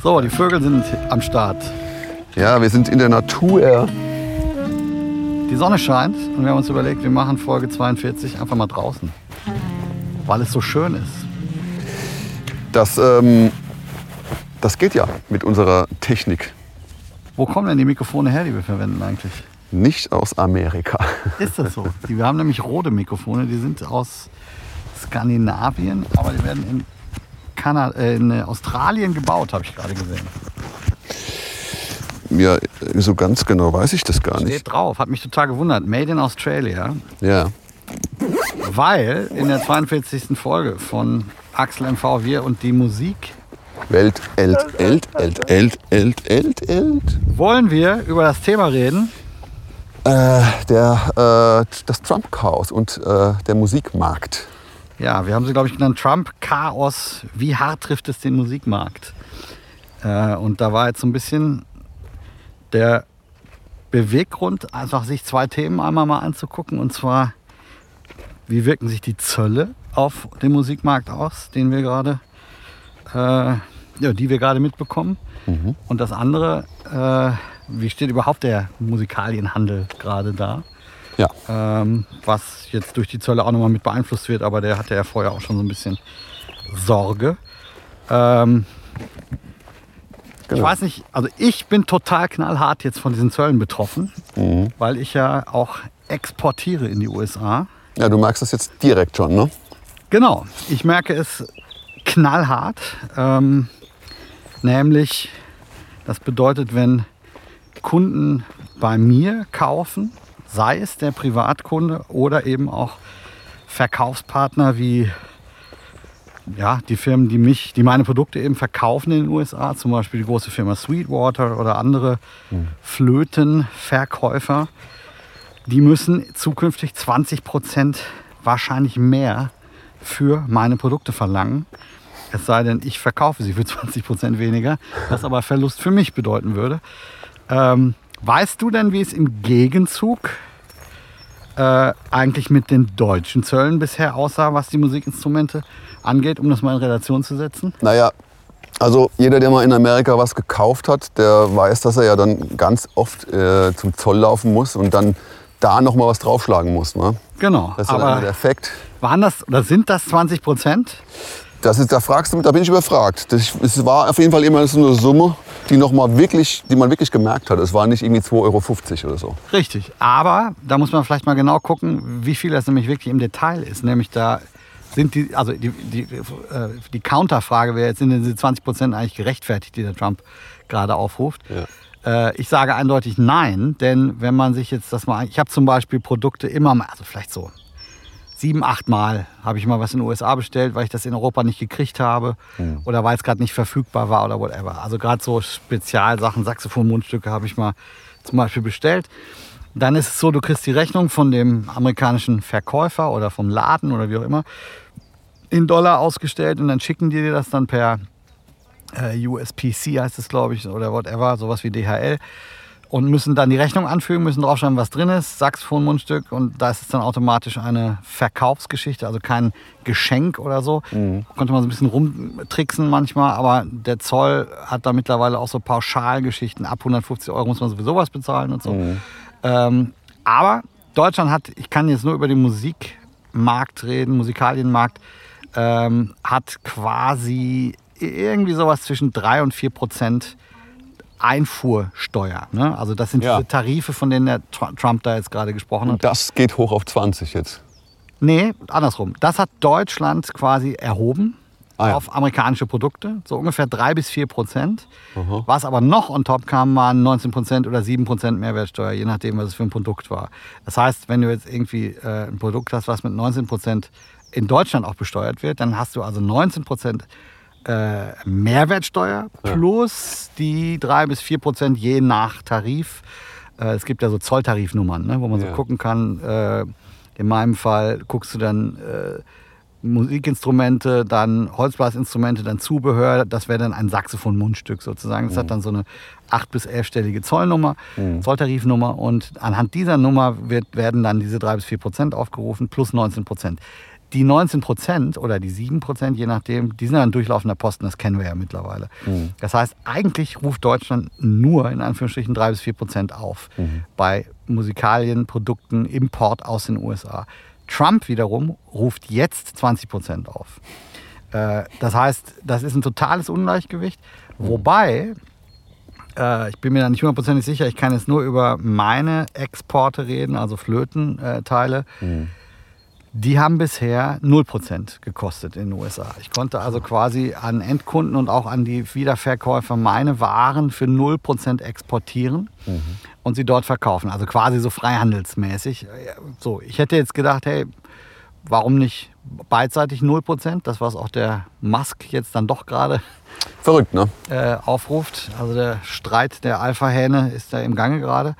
So, die Vögel sind am Start. Ja, wir sind in der Natur. Die Sonne scheint und wir haben uns überlegt, wir machen Folge 42 einfach mal draußen. Weil es so schön ist. Das geht ja mit unserer Technik. Wo kommen denn die Mikrofone her, die wir verwenden eigentlich? Nicht aus Amerika. Ist das so? Wir haben nämlich rote Mikrofone, die sind aus Skandinavien, aber die werden in Australien gebaut, habe ich gerade gesehen. Ja, so ganz genau weiß ich das gar nicht. Steht drauf, hat mich total gewundert. Made in Australia. Ja. Weil in der 42. Folge von Axel MV, wir und die Musik Welt, wollen wir über das Thema reden. Das Trump-Chaos und der Musikmarkt. Ja, wir haben sie, glaube ich, genannt Trump-Chaos. Wie hart trifft es den Musikmarkt? Und da war jetzt so ein bisschen der Beweggrund, einfach sich zwei Themen einmal mal anzugucken. Und zwar, wie wirken sich die Zölle auf den Musikmarkt aus, den wir gerade, die wir gerade mitbekommen. Mhm. Und das andere, wie steht überhaupt der Musikalienhandel gerade da? Ja. Was jetzt durch die Zölle auch nochmal mit beeinflusst wird, aber der hatte ja vorher auch schon so ein bisschen Sorge. Genau. Ich weiß nicht, also ich bin total knallhart jetzt von diesen Zöllen betroffen, weil ich ja auch exportiere in die USA. Ja, du merkst das jetzt direkt schon, ne? Genau, ich merke es knallhart. Nämlich, das bedeutet, wenn Kunden bei mir kaufen, sei es der Privatkunde oder eben auch Verkaufspartner wie die Firmen, die meine Produkte eben verkaufen in den USA, zum Beispiel die große Firma Sweetwater oder andere Flötenverkäufer, die müssen zukünftig 20% wahrscheinlich mehr für meine Produkte verlangen. Es sei denn, ich verkaufe sie für 20% weniger, was aber Verlust für mich bedeuten würde. Weißt du denn, wie es im Gegenzug eigentlich mit den deutschen Zöllen bisher aussah, was die Musikinstrumente angeht, um das mal in Relation zu setzen? Naja, also jeder, der mal in Amerika was gekauft hat, der weiß, dass er ja dann ganz oft zum Zoll laufen muss und dann da noch mal was draufschlagen muss. Ne? Genau. Das ist aber der Effekt. Waren das oder sind das 20%? Da bin ich überfragt. Es war auf jeden Fall immer so eine Summe, die man wirklich gemerkt hat. Es war nicht irgendwie 2,50 € oder so. Richtig, aber da muss man vielleicht mal genau gucken, wie viel das nämlich wirklich im Detail ist. Nämlich da sind die Counterfrage wäre jetzt, sind diese 20% eigentlich gerechtfertigt, die der Trump gerade aufruft. Ja. Ich sage eindeutig nein, denn wenn man sich jetzt das mal, ich habe zum Beispiel Produkte immer mal, also vielleicht so 7-8 Mal habe ich mal was in den USA bestellt, weil ich das in Europa nicht gekriegt habe oder weil es gerade nicht verfügbar war oder whatever. Also gerade so Spezialsachen, Saxophon-Mundstücke habe ich mal zum Beispiel bestellt. Dann ist es so, du kriegst die Rechnung von dem amerikanischen Verkäufer oder vom Laden oder wie auch immer in Dollar ausgestellt und dann schicken die dir das dann per USPC heißt es, glaube ich, oder whatever, sowas wie DHL. Und müssen dann die Rechnung anfügen, müssen draufschreiben, was drin ist, Saxophon-Mundstück. Und da ist es dann automatisch eine Verkaufsgeschichte, also kein Geschenk oder so. Konnte man so ein bisschen rumtricksen manchmal, aber der Zoll hat da mittlerweile auch so Pauschalgeschichten. Ab 150 € muss man sowieso was bezahlen und so. Aber Deutschland hat, ich kann jetzt nur über den Musikmarkt reden, Musikalienmarkt, hat quasi irgendwie sowas zwischen 3 und 4% Einfuhrsteuer. Ne? Also das sind diese Tarife, von denen der Trump da jetzt gerade gesprochen hat. Und das geht hoch auf 20 jetzt? Nee, andersrum. Das hat Deutschland quasi erhoben auf amerikanische Produkte. So ungefähr 3-4%. Was aber noch on top kam, waren 19% oder 7% Mehrwertsteuer, je nachdem, was es für ein Produkt war. Das heißt, wenn du jetzt irgendwie ein Produkt hast, was mit 19% in Deutschland auch besteuert wird, dann hast du also 19% Mehrwertsteuer plus die 3-4% je nach Tarif. Es gibt ja so Zolltarifnummern, ne, wo man so gucken kann. In meinem Fall guckst du dann Musikinstrumente, dann Holzblasinstrumente, dann Zubehör. Das wäre dann ein Saxophon-Mundstück sozusagen. Das hat dann so eine 8- bis 11-stellige Zollnummer, Zolltarifnummer. Und anhand dieser Nummer werden dann diese 3-4% aufgerufen plus 19%. Die 19% oder die 7%, je nachdem, die sind ein durchlaufender Posten, das kennen wir ja mittlerweile. Das heißt, eigentlich ruft Deutschland nur in Anführungsstrichen 3-4% auf bei Musikalien, Produkten, Import aus den USA. Trump wiederum ruft jetzt 20% auf. Das heißt, das ist ein totales Ungleichgewicht, wobei, ich bin mir da nicht 100% sicher, ich kann jetzt nur über meine Exporte reden, also Flötenteile. Die haben bisher 0% gekostet in den USA. Ich konnte also quasi an Endkunden und auch an die Wiederverkäufer meine Waren für 0% exportieren und sie dort verkaufen. Also quasi so freihandelsmäßig. So, ich hätte jetzt gedacht, hey, warum nicht beidseitig 0%? Das, was auch der Musk jetzt dann doch gerade verrückt, ne? Aufruft. Also der Streit der Alpha-Hähne ist da im Gange gerade.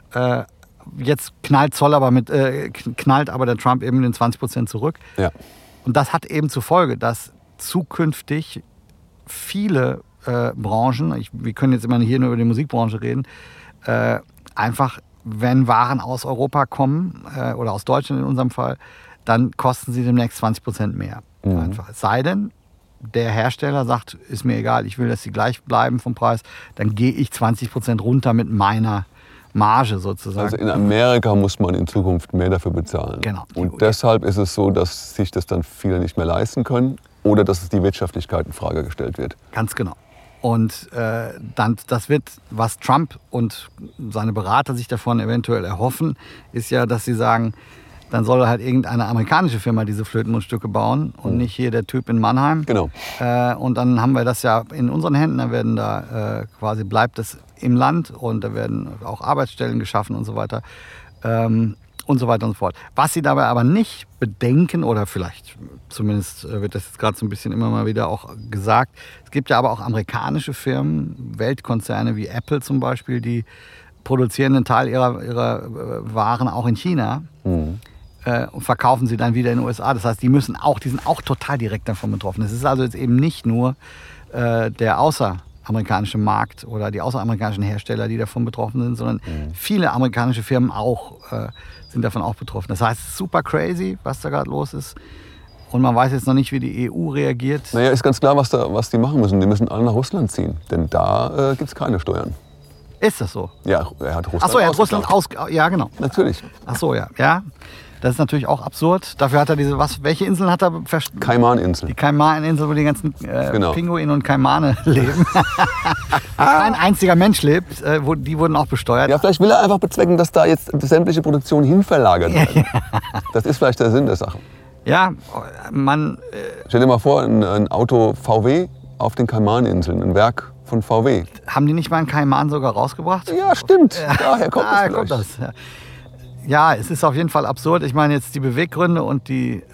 Jetzt knallt aber der Trump eben den 20% zurück. Ja. Und das hat eben zur Folge, dass zukünftig viele Branchen, wir können jetzt immer hier nur über die Musikbranche reden, einfach, wenn Waren aus Europa kommen oder aus Deutschland in unserem Fall, dann kosten sie demnächst 20% mehr. Einfach. Es sei denn, der Hersteller sagt, ist mir egal, ich will, dass sie gleich bleiben vom Preis, dann gehe ich 20% runter mit meiner Marge sozusagen. Also in Amerika muss man in Zukunft mehr dafür bezahlen. Genau. Und deshalb ist es so, dass sich das dann viele nicht mehr leisten können oder dass die Wirtschaftlichkeit in Frage gestellt wird. Ganz genau. Und dann, das wird, was Trump und seine Berater sich davon eventuell erhoffen, ist ja, dass sie sagen, dann soll halt irgendeine amerikanische Firma diese Flötenmundstücke bauen und nicht hier der Typ in Mannheim. Genau. Und dann haben wir das ja in unseren Händen, dann werden da quasi bleibt es im Land und da werden auch Arbeitsstellen geschaffen und so weiter. Und so weiter und so fort. Was sie dabei aber nicht bedenken, oder vielleicht zumindest wird das jetzt gerade so ein bisschen immer mal wieder auch gesagt, es gibt ja aber auch amerikanische Firmen, Weltkonzerne wie Apple zum Beispiel, die produzieren einen Teil ihrer Waren auch in China. Und verkaufen sie dann wieder in den USA. Das heißt, die sind auch total direkt davon betroffen. Es ist also jetzt eben nicht nur der außeramerikanische Markt oder die außeramerikanischen Hersteller, die davon betroffen sind, sondern viele amerikanische Firmen auch sind davon auch betroffen. Das heißt, es ist super crazy, was da gerade los ist. Und man weiß jetzt noch nicht, wie die EU reagiert. Naja, ist ganz klar, was die machen müssen. Die müssen alle nach Russland ziehen. Denn da gibt es keine Steuern. Ist das so? Ja, er hat Russland Achso, er hat Russland ja, genau. Natürlich. Achso, ja. Ja. Das ist natürlich auch absurd. Dafür hat er welche Inseln hat er? Kaimaninseln. Die Kaimaninseln, wo die ganzen genau. Pinguine und Kaimane leben. Kein einziger Mensch lebt. Die wurden auch besteuert. Ja, vielleicht will er einfach bezwecken, dass da jetzt sämtliche Produktionen hinverlagert werden. Das ist vielleicht der Sinn der Sache. Ja, stell dir mal vor, ein Auto VW auf den Kaimaninseln, ein Werk von VW. Haben die nicht mal einen Kaiman sogar rausgebracht? Ja, stimmt. Daher kommt das vielleicht. Kommt das, ja. Ja, es ist auf jeden Fall absurd. Ich meine jetzt die Beweggründe und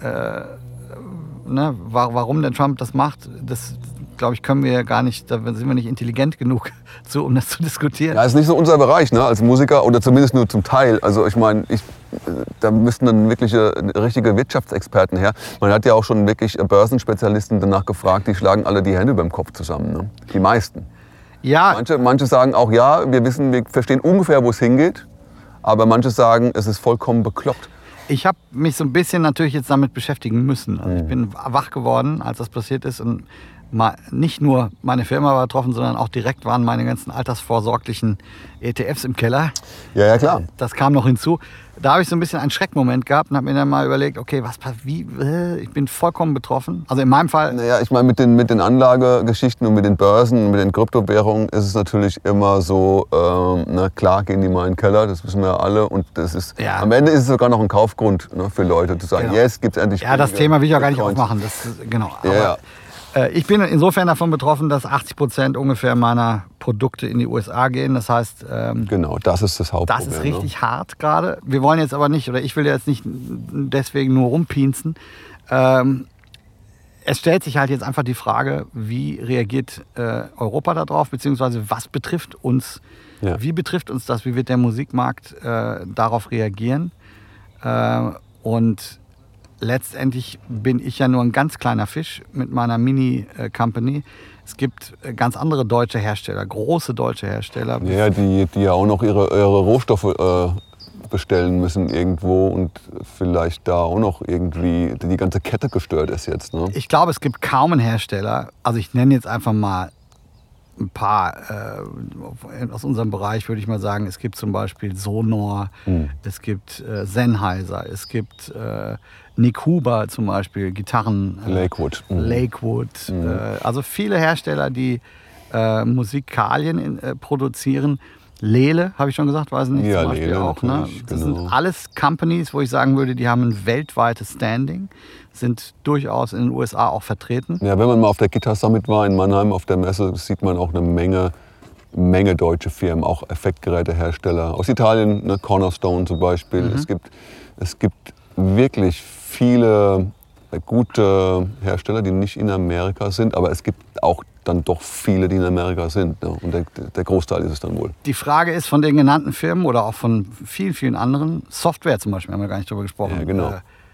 warum der Trump das macht, das glaube ich, können wir ja gar nicht, da sind wir nicht intelligent genug um das zu diskutieren. Ja, ist nicht so unser Bereich, ne, als Musiker oder zumindest nur zum Teil. Also ich meine, da müssten dann wirklich richtige Wirtschaftsexperten her. Man hat ja auch schon wirklich Börsenspezialisten danach gefragt, die schlagen alle die Hände beim Kopf zusammen, ne? Die meisten. Ja. Manche sagen auch, ja, wir verstehen ungefähr, wo es hingeht. Aber manche sagen, es ist vollkommen bekloppt. Ich habe mich so ein bisschen natürlich jetzt damit beschäftigen müssen. Also ich bin wach geworden, als das passiert ist. Und nicht nur meine Firma war betroffen, sondern auch direkt waren meine ganzen altersvorsorglichen ETFs im Keller. Ja, klar. Das kam noch hinzu. Da habe ich so ein bisschen einen Schreckmoment gehabt und habe mir dann mal überlegt, okay, ich bin vollkommen betroffen. Also in meinem Fall... Naja, ich meine, mit den Anlagegeschichten und mit den Börsen und mit den Kryptowährungen ist es natürlich immer so, klar gehen die mal in den Keller, das wissen wir ja alle. Und das ist, am Ende ist es sogar noch ein Kaufgrund, ne, für Leute zu sagen, yes, gibt es endlich... Ja, das Thema will ich auch gar nicht aufmachen. Genau. Aber ich bin insofern davon betroffen, dass 80% ungefähr meiner Produkte in die USA gehen. Das heißt... genau, das ist das Hauptproblem. Das ist richtig hart gerade. Wir wollen jetzt aber nicht, oder ich will jetzt nicht deswegen nur rumpinzen. Es stellt sich halt jetzt einfach die Frage, wie reagiert Europa darauf, beziehungsweise was betrifft uns, wie betrifft uns das, wie wird der Musikmarkt darauf reagieren? Und letztendlich bin ich ja nur ein ganz kleiner Fisch mit meiner Mini-Company. Es gibt ganz andere deutsche Hersteller, große deutsche Hersteller. Ja, die ja auch noch ihre Rohstoffe bestellen müssen irgendwo und vielleicht da auch noch irgendwie die ganze Kette gestört ist jetzt. Ne? Ich glaube, es gibt kaum einen Hersteller, also ich nenne jetzt einfach mal ein paar aus unserem Bereich, würde ich mal sagen. Es gibt zum Beispiel Sonor, es gibt Sennheiser, es gibt Nick Huber zum Beispiel, Gitarren. Lakewood. Lakewood. Also viele Hersteller, die Musikalien produzieren. Lele, habe ich schon gesagt, weiß nicht, Ja, zum Beispiel Lele auch. Ne? Das genau. sind alles Companies, wo ich sagen würde, die haben ein weltweites Standing, sind durchaus in den USA auch vertreten. Ja, wenn man mal auf der Guitar Summit war in Mannheim auf der Messe, sieht man auch eine Menge deutsche Firmen, auch Effektgerätehersteller. Aus Italien, ne, Cornerstone zum Beispiel. Es gibt wirklich viele gute Hersteller, die nicht in Amerika sind, aber es gibt auch dann doch viele, die in Amerika sind. Ne? Und der Großteil ist es dann wohl. Die Frage ist von den genannten Firmen oder auch von vielen, vielen anderen, Software zum Beispiel, haben wir gar nicht drüber gesprochen. Ja, genau.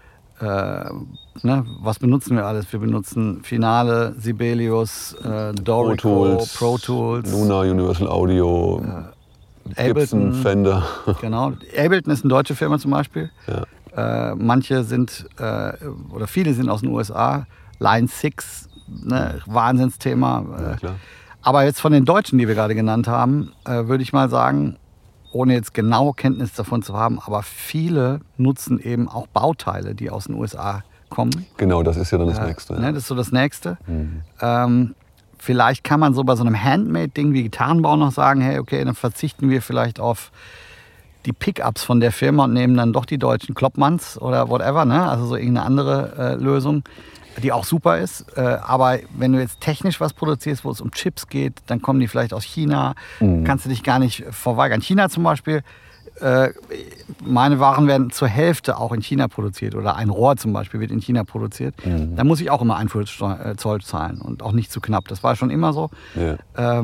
Was benutzen wir alles? Wir benutzen Finale, Sibelius, Dorico, Pro Tools, Luna, Universal Audio, Gibson, Ableton. Fender. Genau. Ableton ist eine deutsche Firma zum Beispiel. Ja. Manche sind, oder viele sind aus den USA. Line 6, ne, Wahnsinnsthema. Ja, klar. Aber jetzt von den Deutschen, die wir gerade genannt haben, würde ich mal sagen, ohne jetzt genaue Kenntnis davon zu haben, aber viele nutzen eben auch Bauteile, die aus den USA kommen. Genau, das ist ja dann das Nächste. Ja. Ne, das ist so das Nächste. Vielleicht kann man so bei so einem Handmade-Ding wie Gitarrenbau noch sagen, hey, okay, dann verzichten wir vielleicht auf die Pickups von der Firma und nehmen dann doch die deutschen Kloppmanns oder whatever, ne? Also so irgendeine andere Lösung, die auch super ist. Aber wenn du jetzt technisch was produzierst, wo es um Chips geht, dann kommen die vielleicht aus China. Kannst du dich gar nicht verweigern. China zum Beispiel, meine Waren werden zur Hälfte auch in China produziert. Oder ein Rohr zum Beispiel wird in China produziert. Da muss ich auch immer Einfuhrzoll zahlen und auch nicht zu knapp. Das war schon immer so. Ja.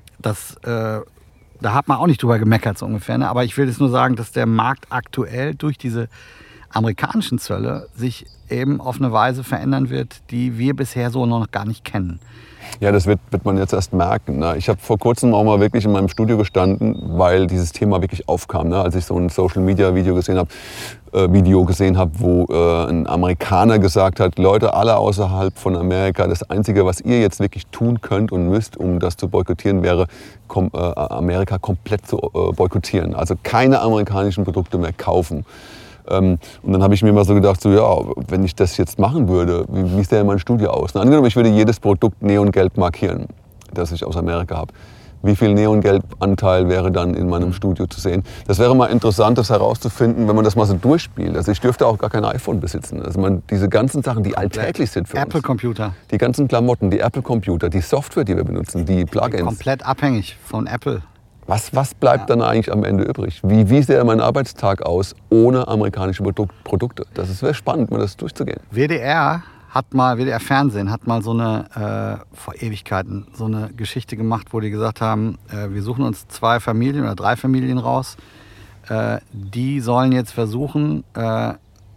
Da hat man auch nicht drüber gemeckert, so ungefähr. Ne? Aber ich will jetzt nur sagen, dass der Markt aktuell durch diese amerikanischen Zölle sich eben auf eine Weise verändern wird, die wir bisher so noch gar nicht kennen. Ja, das wird man jetzt erst merken. Ne? Ich habe vor kurzem auch mal wirklich in meinem Studio gestanden, weil dieses Thema wirklich aufkam. Ne? Als ich so ein Social-Media-Video gesehen habe, wo ein Amerikaner gesagt hat, Leute, alle außerhalb von Amerika, das Einzige, was ihr jetzt wirklich tun könnt und müsst, um das zu boykottieren, wäre, Amerika komplett zu boykottieren. Also keine amerikanischen Produkte mehr kaufen. Und dann habe ich mir mal so gedacht, so, ja, wenn ich das jetzt machen würde, wie sähe mein Studio aus? Na, angenommen, ich würde jedes Produkt neongelb markieren, das ich aus Amerika habe. Wie viel Neongelb-Anteil wäre dann in meinem Studio zu sehen? Das wäre mal interessant, das herauszufinden, wenn man das mal so durchspielt. Also ich dürfte auch gar kein iPhone besitzen. Also diese ganzen Sachen, die alltäglich sind für uns. Apple-Computer. Die ganzen Klamotten, die Apple-Computer, die Software, die wir benutzen, die Plugins. Komplett abhängig von Apple. Was bleibt dann eigentlich am Ende übrig? Wie sähe mein Arbeitstag aus ohne amerikanische Produkte? Das wäre spannend, mal das durchzugehen. WDR Fernsehen hat mal so eine, vor Ewigkeiten, so eine Geschichte gemacht, wo die gesagt haben, wir suchen uns 2 Familien oder 3 Familien raus. Die sollen jetzt versuchen, mal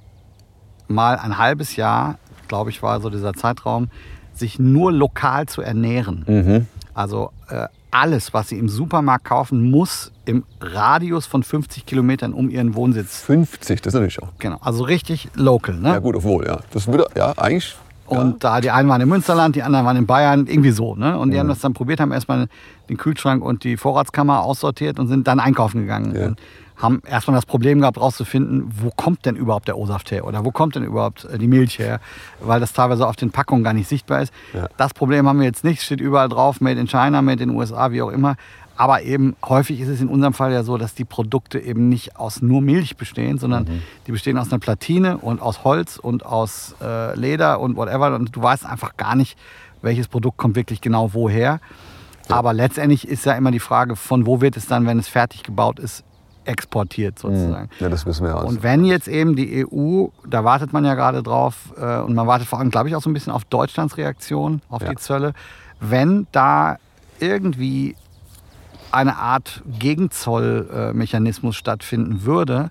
ein halbes Jahr, glaube ich, war so dieser Zeitraum, sich nur lokal zu ernähren. Also alles, was sie im Supermarkt kaufen, muss im Radius von 50 Kilometern um ihren Wohnsitz. 50, das ist natürlich auch. Genau, also richtig local. Ne? Ja gut, obwohl, ja. Das würde, ja, eigentlich. Und da die einen waren im Münsterland, die anderen waren in Bayern, irgendwie so. Ne? Und die haben das dann probiert, haben erstmal den Kühlschrank und die Vorratskammer aussortiert und sind dann einkaufen gegangen. Ja. Und haben erstmal das Problem gehabt, rauszufinden, wo kommt denn überhaupt der O-Saft her oder wo kommt denn überhaupt die Milch her, weil das teilweise auf den Packungen gar nicht sichtbar ist. Ja. Das Problem haben wir jetzt nicht, steht überall drauf, Made in China, Made in den USA, wie auch immer. Aber eben häufig ist es in unserem Fall ja so, dass die Produkte eben nicht aus nur Milch bestehen, sondern die bestehen aus einer Platine und aus Holz und aus Leder und whatever. Und du weißt einfach gar nicht, welches Produkt kommt wirklich genau woher. Ja. Aber letztendlich ist ja immer die Frage, von wo wird es dann, wenn es fertig gebaut ist, exportiert sozusagen. Ja, das wissen wir ja. Und wenn jetzt eben die EU, da wartet man ja gerade drauf, und man wartet vor allem, glaube ich, auch so ein bisschen auf Deutschlands Reaktion auf die Zölle, wenn da irgendwie eine Art Gegenzollmechanismus stattfinden würde,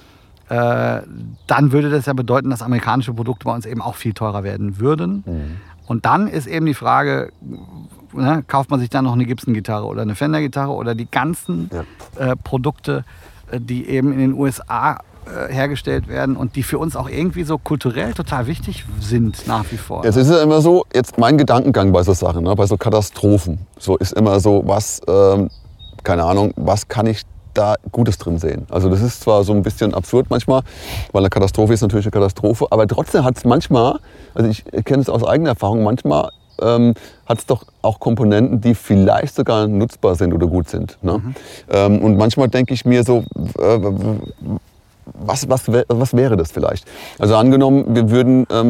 dann würde das ja bedeuten, dass amerikanische Produkte bei uns eben auch viel teurer werden würden. Und dann ist eben die Frage, kauft man sich dann noch eine Gibson-Gitarre oder eine Fender-Gitarre oder die ganzen Produkte die eben in den USA hergestellt werden und die für uns auch irgendwie so kulturell total wichtig sind nach wie vor. Jetzt ist es immer so, jetzt mein Gedankengang bei so Sachen, ne, bei so Katastrophen, so ist immer so, was, keine Ahnung, was kann ich da Gutes drin sehen? Also das ist zwar so ein bisschen absurd manchmal, weil eine Katastrophe ist natürlich eine Katastrophe, aber trotzdem hat es manchmal, also ich kenne es aus eigener Erfahrung, manchmal hat es doch auch Komponenten, die vielleicht sogar nutzbar sind oder gut sind. Ne? Und manchmal denke ich mir so, was wäre das vielleicht? Also angenommen, wir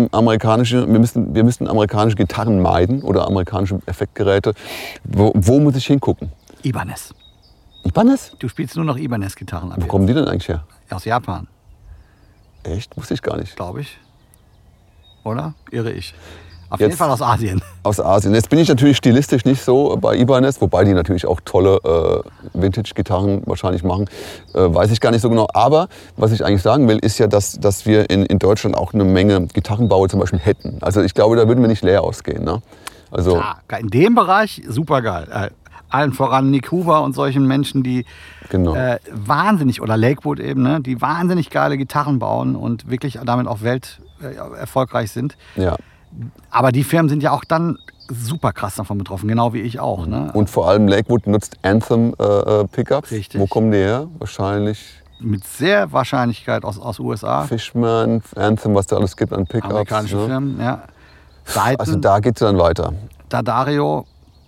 müssten amerikanische Gitarren meiden oder amerikanische Effektgeräte. Wo muss ich hingucken? Ibanez. Ibanez? Du spielst nur noch Ibanez-Gitarren ab. Wo kommen die denn eigentlich her? Aus Japan. Echt? Wusste ich gar nicht. Glaube ich. Oder? Irre ich. Auf jeden Fall aus Asien. Aus Asien. Jetzt bin ich natürlich stilistisch nicht so bei Ibanez, wobei die natürlich auch tolle Vintage-Gitarren wahrscheinlich machen. Weiß ich gar nicht so genau. Aber was ich eigentlich sagen will, ist ja, dass wir in Deutschland auch eine Menge Gitarrenbauer zum Beispiel hätten. Also ich glaube, da würden wir nicht leer ausgehen. Ne? Also ja, in dem Bereich super geil. Allen voran Nick Huber und solchen Menschen, die wahnsinnig, oder Lakewood eben, ne, die wahnsinnig geile Gitarren bauen und wirklich damit auch erfolgreich sind. Ja. Aber die Firmen sind ja auch dann super krass davon betroffen, genau wie ich auch. Ne? Und vor allem Lakewood nutzt Anthem Pickups. Richtig. Wo kommen die her? Wahrscheinlich mit sehr Wahrscheinlichkeit aus USA. Fishman, Anthem, was da alles gibt an Pickups. Amerikanische Firmen, ja. Seiten, also da geht es dann weiter. D'Addario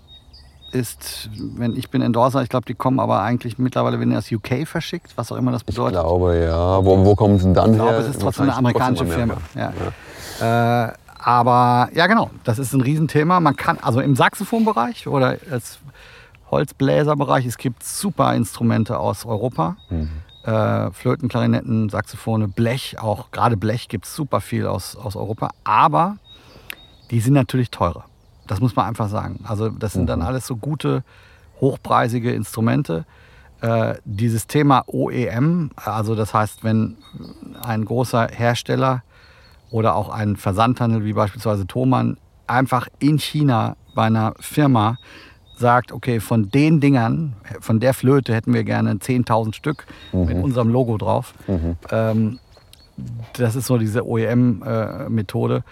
ist, ich bin Endorser, ich glaube, die kommen aber eigentlich mittlerweile, wenn er aus UK verschickt, was auch immer das bedeutet. Ich glaube, ja. Wo kommen sie denn dann her? Ich glaube, es ist trotzdem eine amerikanische Firma. Ja. Aber ja, genau, das ist ein Riesenthema. Man kann, also im Saxophonbereich oder als Holzbläserbereich, es gibt super Instrumente aus Europa. Flöten, Klarinetten, Saxophone, Blech, auch gerade Blech gibt es super viel aus Europa. Aber die sind natürlich teurer. Das muss man einfach sagen. Also das sind dann alles so gute, hochpreisige Instrumente. Dieses Thema OEM, also das heißt, wenn ein großer Hersteller oder auch ein Versandhandel wie beispielsweise Thomann einfach in China bei einer Firma sagt, okay, von den Dingern, von der Flöte hätten wir gerne 10.000 Stück mit unserem Logo drauf. Das ist so diese OEM-Methode.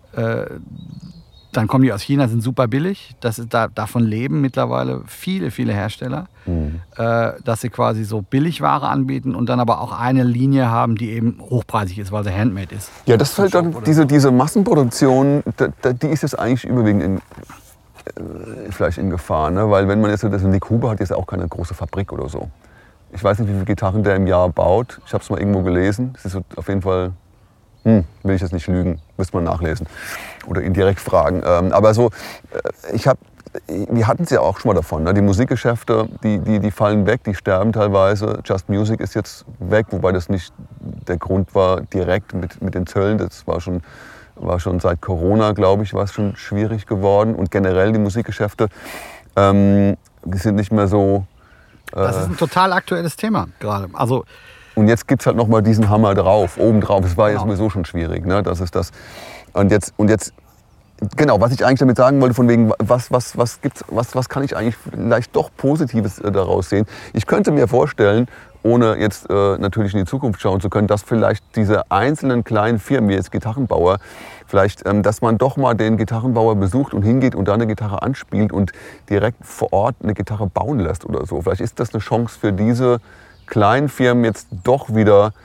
Dann kommen die aus China, sind super billig. Davon leben mittlerweile viele, viele Hersteller, dass sie quasi so Billigware anbieten und dann aber auch eine Linie haben, die eben hochpreisig ist, weil sie handmade ist. Ja, das fällt dann, diese Massenproduktion, die ist jetzt eigentlich überwiegend vielleicht in Gefahr. Ne? Weil wenn man jetzt, Nick Huber hat jetzt auch keine große Fabrik oder so. Ich weiß nicht, wie viele Gitarren der im Jahr baut. Ich habe es mal irgendwo gelesen. Es ist auf jeden Fall... will ich jetzt nicht lügen, müsste man nachlesen oder ihn direkt fragen. Aber so, wir hatten es ja auch schon mal davon, ne? Die Musikgeschäfte, die fallen weg, die sterben teilweise. Just Music ist jetzt weg, wobei das nicht der Grund war direkt mit den Zöllen. Das war schon seit Corona, glaube ich, war es schon schwierig geworden. Und generell die Musikgeschäfte, die sind nicht mehr so... Das ist ein total aktuelles Thema gerade. Also und jetzt gibt es halt nochmal diesen Hammer drauf, obendrauf. Es war ja sowieso schon schwierig. Ne? Das ist das. Und jetzt, genau, was ich eigentlich damit sagen wollte, von wegen, was kann ich eigentlich vielleicht doch Positives daraus sehen? Ich könnte mir vorstellen, ohne jetzt natürlich in die Zukunft schauen zu können, dass vielleicht diese einzelnen kleinen Firmen, wie jetzt Gitarrenbauer, vielleicht, dass man doch mal den Gitarrenbauer besucht und hingeht und da eine Gitarre anspielt und direkt vor Ort eine Gitarre bauen lässt oder so. Vielleicht ist das eine Chance für diese kleinen Firmen jetzt doch wieder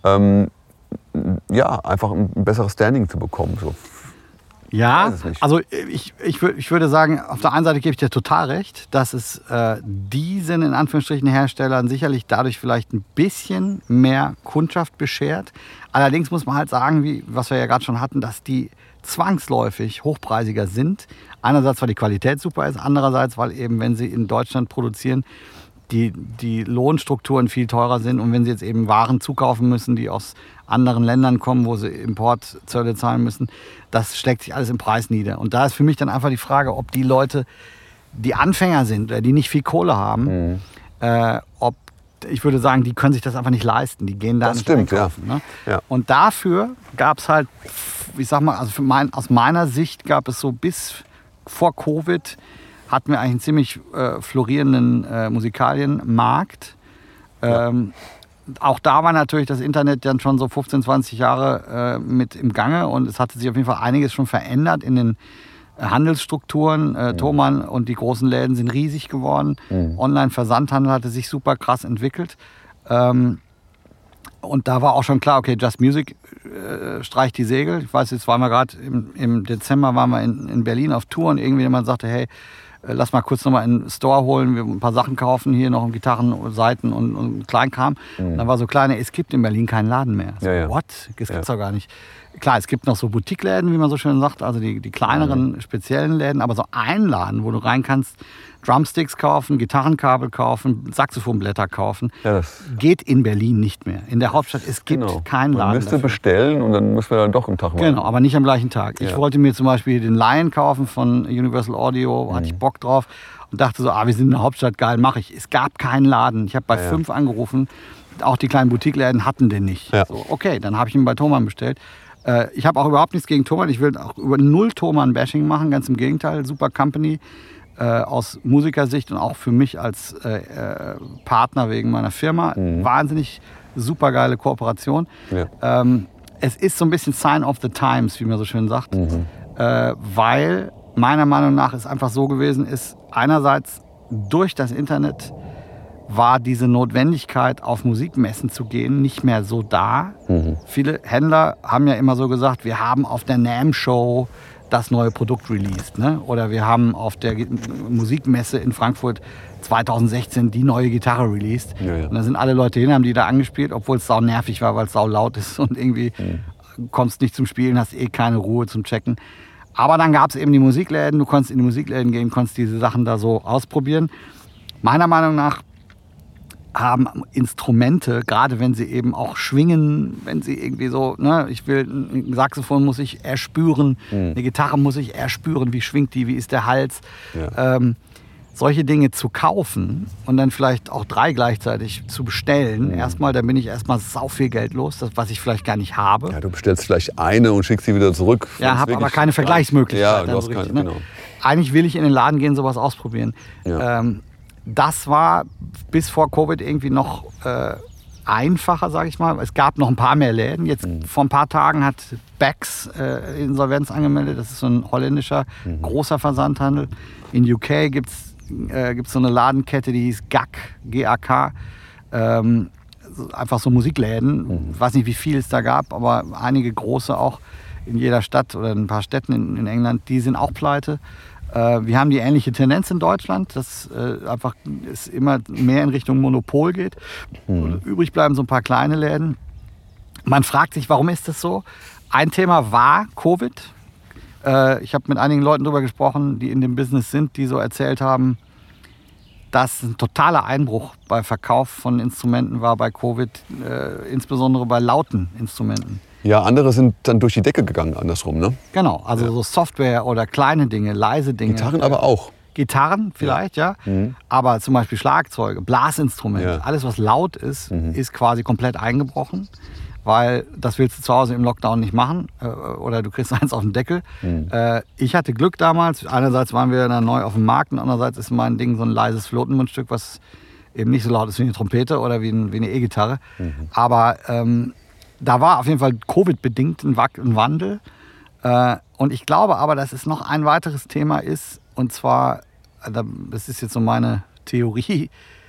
einfach ein besseres Standing zu bekommen. So. Ja, also ich würde sagen, auf der einen Seite gebe ich dir total recht, dass es diesen in Anführungsstrichen Herstellern sicherlich dadurch vielleicht ein bisschen mehr Kundschaft beschert. Allerdings muss man halt sagen, was wir ja gerade schon hatten, dass die zwangsläufig hochpreisiger sind. Einerseits, weil die Qualität super ist, andererseits, weil eben, wenn sie in Deutschland produzieren, die Lohnstrukturen viel teurer sind und wenn sie jetzt eben Waren zukaufen müssen, die aus anderen Ländern kommen, wo sie Importzölle zahlen müssen, das schlägt sich alles im Preis nieder. Und da ist für mich dann einfach die Frage, ob die Leute, die Anfänger sind, die nicht viel Kohle haben, ich würde sagen, die können sich das einfach nicht leisten. Die gehen da das nicht stimmt, einkaufen. ja. Ne? Ja. Und dafür gab es halt, ich sag mal, also aus meiner Sicht gab es so bis vor Covid hatten wir eigentlich einen ziemlich florierenden Musikalienmarkt. Ja. auch da war natürlich das Internet dann schon so 15, 20 Jahre mit im Gange und es hatte sich auf jeden Fall einiges schon verändert in den Handelsstrukturen. Thomann und die großen Läden sind riesig geworden. Online-Versandhandel hatte sich super krass entwickelt. Und da war auch schon klar, okay, Just Music streicht die Segel. Ich weiß, jetzt waren wir gerade im Dezember waren wir in Berlin auf Tour und irgendwie jemand sagte, hey, lass mal kurz nochmal in den Store holen, wir ein paar Sachen kaufen, hier noch Gitarren, Saiten und Kleinkram. Und dann war so klar, es gibt in Berlin keinen Laden mehr. So, what? Das gibt's doch gar nicht. Klar, es gibt noch so Boutique-Läden, wie man so schön sagt, also die kleineren, speziellen Läden, aber so ein Laden, wo du rein kannst, Drumsticks kaufen, Gitarrenkabel kaufen, Saxophonblätter kaufen, geht in Berlin nicht mehr. In der Hauptstadt, es gibt keinen Laden. Man müsste bestellen und dann müssen wir dann doch einen Tag machen. Genau, aber nicht am gleichen Tag. Ich wollte mir zum Beispiel den Lion kaufen von Universal Audio, hatte ich Bock drauf und dachte so, wir sind in der Hauptstadt, geil, mache ich. Es gab keinen Laden. Ich habe bei 5 angerufen, auch die kleinen Boutique-Läden hatten den nicht. Ja. So, okay, dann habe ich ihn bei Thomann bestellt. Ich habe auch überhaupt nichts gegen Thomann. Ich will auch über null Thomann-Bashing machen, ganz im Gegenteil. Super Company aus Musikersicht und auch für mich als Partner wegen meiner Firma. Wahnsinnig super geile Kooperation. Ja. Es ist so ein bisschen Sign of the Times, wie man so schön sagt. Weil meiner Meinung nach es einfach so gewesen ist, einerseits durch das Internet war diese Notwendigkeit, auf Musikmessen zu gehen, nicht mehr so da. Viele Händler haben ja immer so gesagt, wir haben auf der NAMM-Show das neue Produkt released. Ne? Oder wir haben auf der Musikmesse in Frankfurt 2016 die neue Gitarre released. Ja. Und da sind alle Leute hin, haben die da angespielt, obwohl es sau nervig war, weil es sau laut ist und irgendwie kommst nicht zum Spielen, hast keine Ruhe zum Checken. Aber dann gab es eben die Musikläden, du konntest in die Musikläden gehen, konntest diese Sachen da so ausprobieren. Meiner Meinung nach haben Instrumente, gerade wenn sie eben auch schwingen, wenn sie irgendwie so, ich will, ein Saxophon muss ich erspüren, eine Gitarre muss ich erspüren, wie schwingt die, wie ist der Hals. Ja. Solche Dinge zu kaufen und dann vielleicht auch 3 gleichzeitig zu bestellen, erstmal, dann bin ich erstmal sau viel Geld los, das, was ich vielleicht gar nicht habe. Ja, du bestellst vielleicht eine und schickst sie wieder zurück. Ja, habe aber keine Vergleichsmöglichkeit. Ja, du hast keine, genau. Eigentlich will ich in den Laden gehen, sowas ausprobieren. Ja. Das war bis vor Covid irgendwie noch einfacher, sage ich mal. Es gab noch ein paar mehr Läden. Jetzt vor ein paar Tagen hat Becks Insolvenz angemeldet. Das ist so ein holländischer großer Versandhandel. In UK gibt es so eine Ladenkette, die hieß GAK, G-A-K. Einfach so Musikläden. Ich weiß nicht, wie viel es da gab, aber einige große auch in jeder Stadt oder in ein paar Städten in England, die sind auch pleite. Wir haben die ähnliche Tendenz in Deutschland, dass einfach es immer mehr in Richtung Monopol geht. Übrig bleiben so ein paar kleine Läden. Man fragt sich, warum ist das so? Ein Thema war Covid. Ich habe mit einigen Leuten darüber gesprochen, die in dem Business sind, die so erzählt haben, dass ein totaler Einbruch bei Verkauf von Instrumenten war bei Covid, insbesondere bei lauten Instrumenten. Ja, andere sind dann durch die Decke gegangen, andersrum, ne? Genau, also so Software oder kleine Dinge, leise Dinge. Gitarren aber auch. Gitarren vielleicht, ja. Aber zum Beispiel Schlagzeuge, Blasinstrumente, alles was laut ist, ist quasi komplett eingebrochen. Weil das willst du zu Hause im Lockdown nicht machen oder du kriegst eins auf den Deckel. Ich hatte Glück damals. Einerseits waren wir dann neu auf dem Markt und andererseits ist mein Ding so ein leises Flotenmundstück, was eben nicht so laut ist wie eine Trompete oder wie eine E-Gitarre. Aber da war auf jeden Fall Covid-bedingt ein Wandel. Und ich glaube aber, dass es noch ein weiteres Thema ist. Und zwar, das ist jetzt so meine Theorie,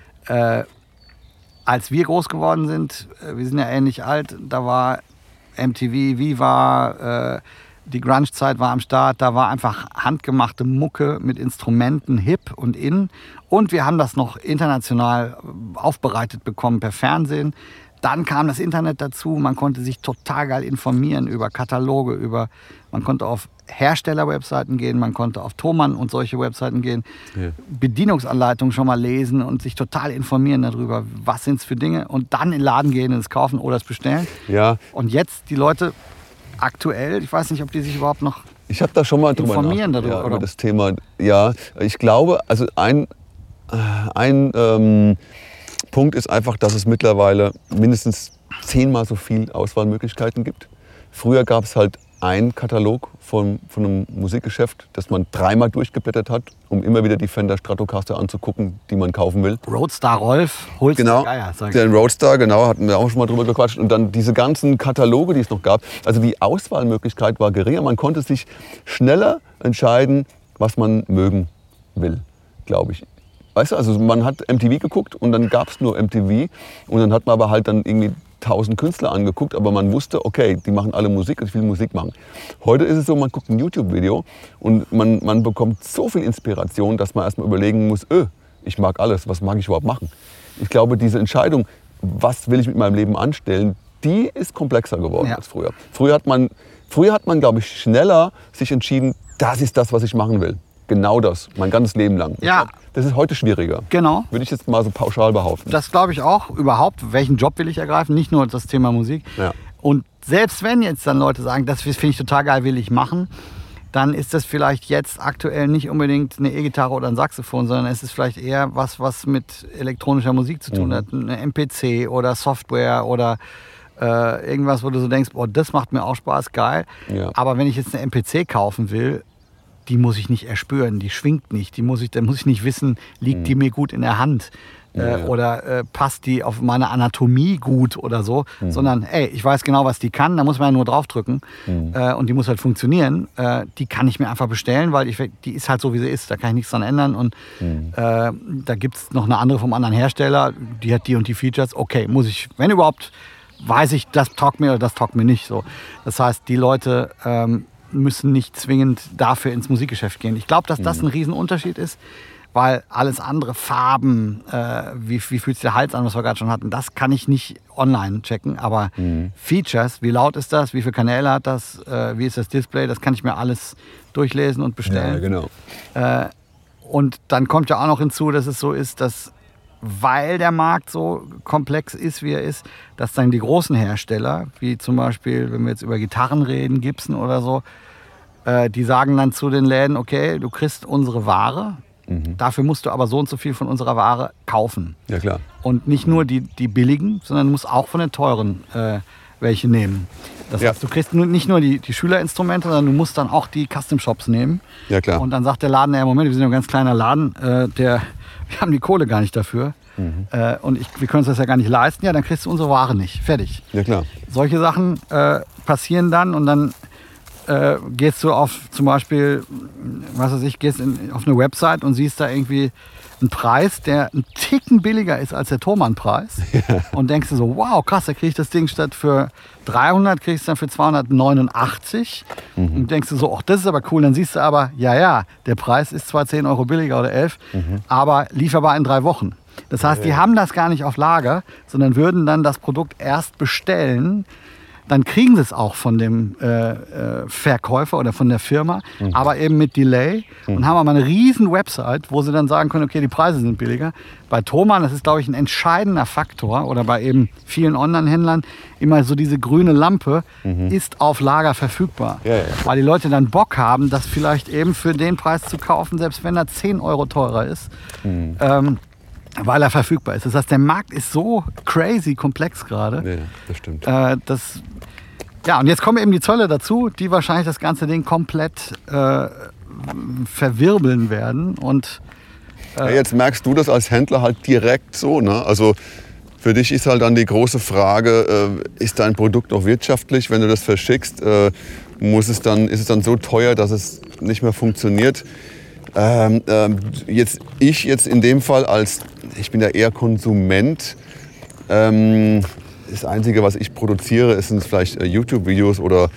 als wir groß geworden sind, wir sind ja ähnlich alt, da war MTV, Viva, die Grunge-Zeit war am Start, da war einfach handgemachte Mucke mit Instrumenten hip und in. Und wir haben das noch international aufbereitet bekommen per Fernsehen. Dann kam das Internet dazu, man konnte sich total geil informieren über Kataloge, man konnte auf Hersteller-Webseiten gehen, man konnte auf Thomann und solche Webseiten gehen, Bedienungsanleitungen schon mal lesen und sich total informieren darüber, was sind es für Dinge und dann in den Laden gehen und es kaufen oder es bestellen. Ja. Und jetzt die Leute aktuell, ich weiß nicht, ob die sich überhaupt noch ich habe da schon mal informieren darüber, über das Thema. Ja, ich glaube, also ein Punkt ist einfach, dass es mittlerweile mindestens 10-mal so viel Auswahlmöglichkeiten gibt. Früher gab es halt ein Katalog von einem Musikgeschäft, das man dreimal durchgeblättert hat, um immer wieder die Fender Stratocaster anzugucken, die man kaufen will. Roadstar Rolf, holst genau, Geier, den Roadstar, genau, hatten wir auch schon mal drüber gequatscht. Und dann diese ganzen Kataloge, die es noch gab. Also die Auswahlmöglichkeit war geringer. Man konnte sich schneller entscheiden, was man mögen will, glaube ich. Weißt du, also man hat MTV geguckt und dann gab es nur MTV. Und dann hat man aber halt dann irgendwie 1000 Künstler angeguckt, aber man wusste, okay, die machen alle Musik, ich will Musik machen. Heute ist es so, man guckt ein YouTube-Video und man bekommt so viel Inspiration, dass man erstmal überlegen muss, ich mag alles, was mag ich überhaupt machen? Ich glaube, diese Entscheidung, was will ich mit meinem Leben anstellen, die ist komplexer geworden als früher. Früher hat man, glaube ich, schneller sich entschieden, das ist das, was ich machen will. Genau das, mein ganzes Leben lang. Ja. Glaub, das ist heute schwieriger. Genau. Würde ich jetzt mal so pauschal behaupten. Das glaube ich auch. Überhaupt, welchen Job will ich ergreifen? Nicht nur das Thema Musik. Ja. Und selbst wenn jetzt dann Leute sagen, das finde ich total geil, will ich machen, dann ist das vielleicht jetzt aktuell nicht unbedingt eine E-Gitarre oder ein Saxophon, sondern es ist vielleicht eher was mit elektronischer Musik zu tun hat. Eine MPC oder Software oder irgendwas, wo du so denkst, boah, das macht mir auch Spaß, geil. Ja. Aber wenn ich jetzt eine MPC kaufen will, die muss ich nicht erspüren, die schwingt nicht, da muss ich nicht wissen, liegt die mir gut in der Hand oder passt die auf meine Anatomie gut oder so, sondern ich weiß genau, was die kann, da muss man ja nur draufdrücken und die muss halt funktionieren. Die kann ich mir einfach bestellen, weil die ist halt so, wie sie ist, da kann ich nichts dran ändern und da gibt es noch eine andere vom anderen Hersteller, die hat die und die Features, okay, muss ich, wenn überhaupt, weiß ich, das taugt mir oder das taugt mir nicht. So. Das heißt, die Leute müssen nicht zwingend dafür ins Musikgeschäft gehen. Ich glaube, dass das ein Riesenunterschied ist, weil alles andere, Farben, wie fühlt sich der Hals an, was wir gerade schon hatten, das kann ich nicht online checken. Aber Features, wie laut ist das, wie viele Kanäle hat das, wie ist das Display, das kann ich mir alles durchlesen und bestellen. Ja, genau. Und dann kommt ja auch noch hinzu, dass es so ist, dass weil der Markt so komplex ist, wie er ist, dass dann die großen Hersteller, wie zum Beispiel, wenn wir jetzt über Gitarren reden, Gibson oder so, die sagen dann zu den Läden, okay, du kriegst unsere Ware, dafür musst du aber so und so viel von unserer Ware kaufen. Ja, klar. Und nicht nur die billigen, sondern du musst auch von den teuren welche nehmen. Das heißt, du kriegst nicht nur die Schülerinstrumente, sondern du musst dann auch die Custom Shops nehmen. Ja, klar. Und dann sagt der Laden, Moment, wir sind ja ein ganz kleiner Laden, wir haben die Kohle gar nicht dafür und wir können uns das ja gar nicht leisten. Ja, dann kriegst du unsere Ware nicht. Fertig. Ja, klar. Solche Sachen passieren dann und dann gehst du auf zum Beispiel, gehst auf eine Website und siehst da irgendwie einen Preis, der einen Ticken billiger ist als der Thomann-Preis und denkst dir so, wow, krass, da kriege ich das Ding statt für 300, kriegst du dann für 289 und denkst du so, ach, das ist aber cool. Dann siehst du aber, der Preis ist zwar 10 Euro billiger oder 11, aber lieferbar in 3 Wochen. Das heißt, die haben das gar nicht auf Lager, sondern würden dann das Produkt erst bestellen. Dann kriegen sie es auch von dem Verkäufer oder von der Firma, aber eben mit Delay und haben aber eine riesen Website, wo sie dann sagen können, okay, die Preise sind billiger. Bei Thomann, das ist, glaube ich, ein entscheidender Faktor oder bei eben vielen Online-Händlern, immer so diese grüne Lampe ist auf Lager verfügbar. Ja. Weil die Leute dann Bock haben, das vielleicht eben für den Preis zu kaufen, selbst wenn er 10 Euro teurer ist. Weil er verfügbar ist. Das heißt, der Markt ist so crazy komplex gerade. Ja, das stimmt. Und jetzt kommen eben die Zölle dazu, die wahrscheinlich das ganze Ding komplett verwirbeln werden. Und jetzt merkst du das als Händler halt direkt so, ne? Also für dich ist halt dann die große Frage, ist dein Produkt noch wirtschaftlich, wenn du das verschickst? Ist es dann so teuer, dass es nicht mehr funktioniert? Jetzt in dem Fall ich bin ja eher Konsument. Das Einzige, was ich produziere, sind vielleicht YouTube-Videos oder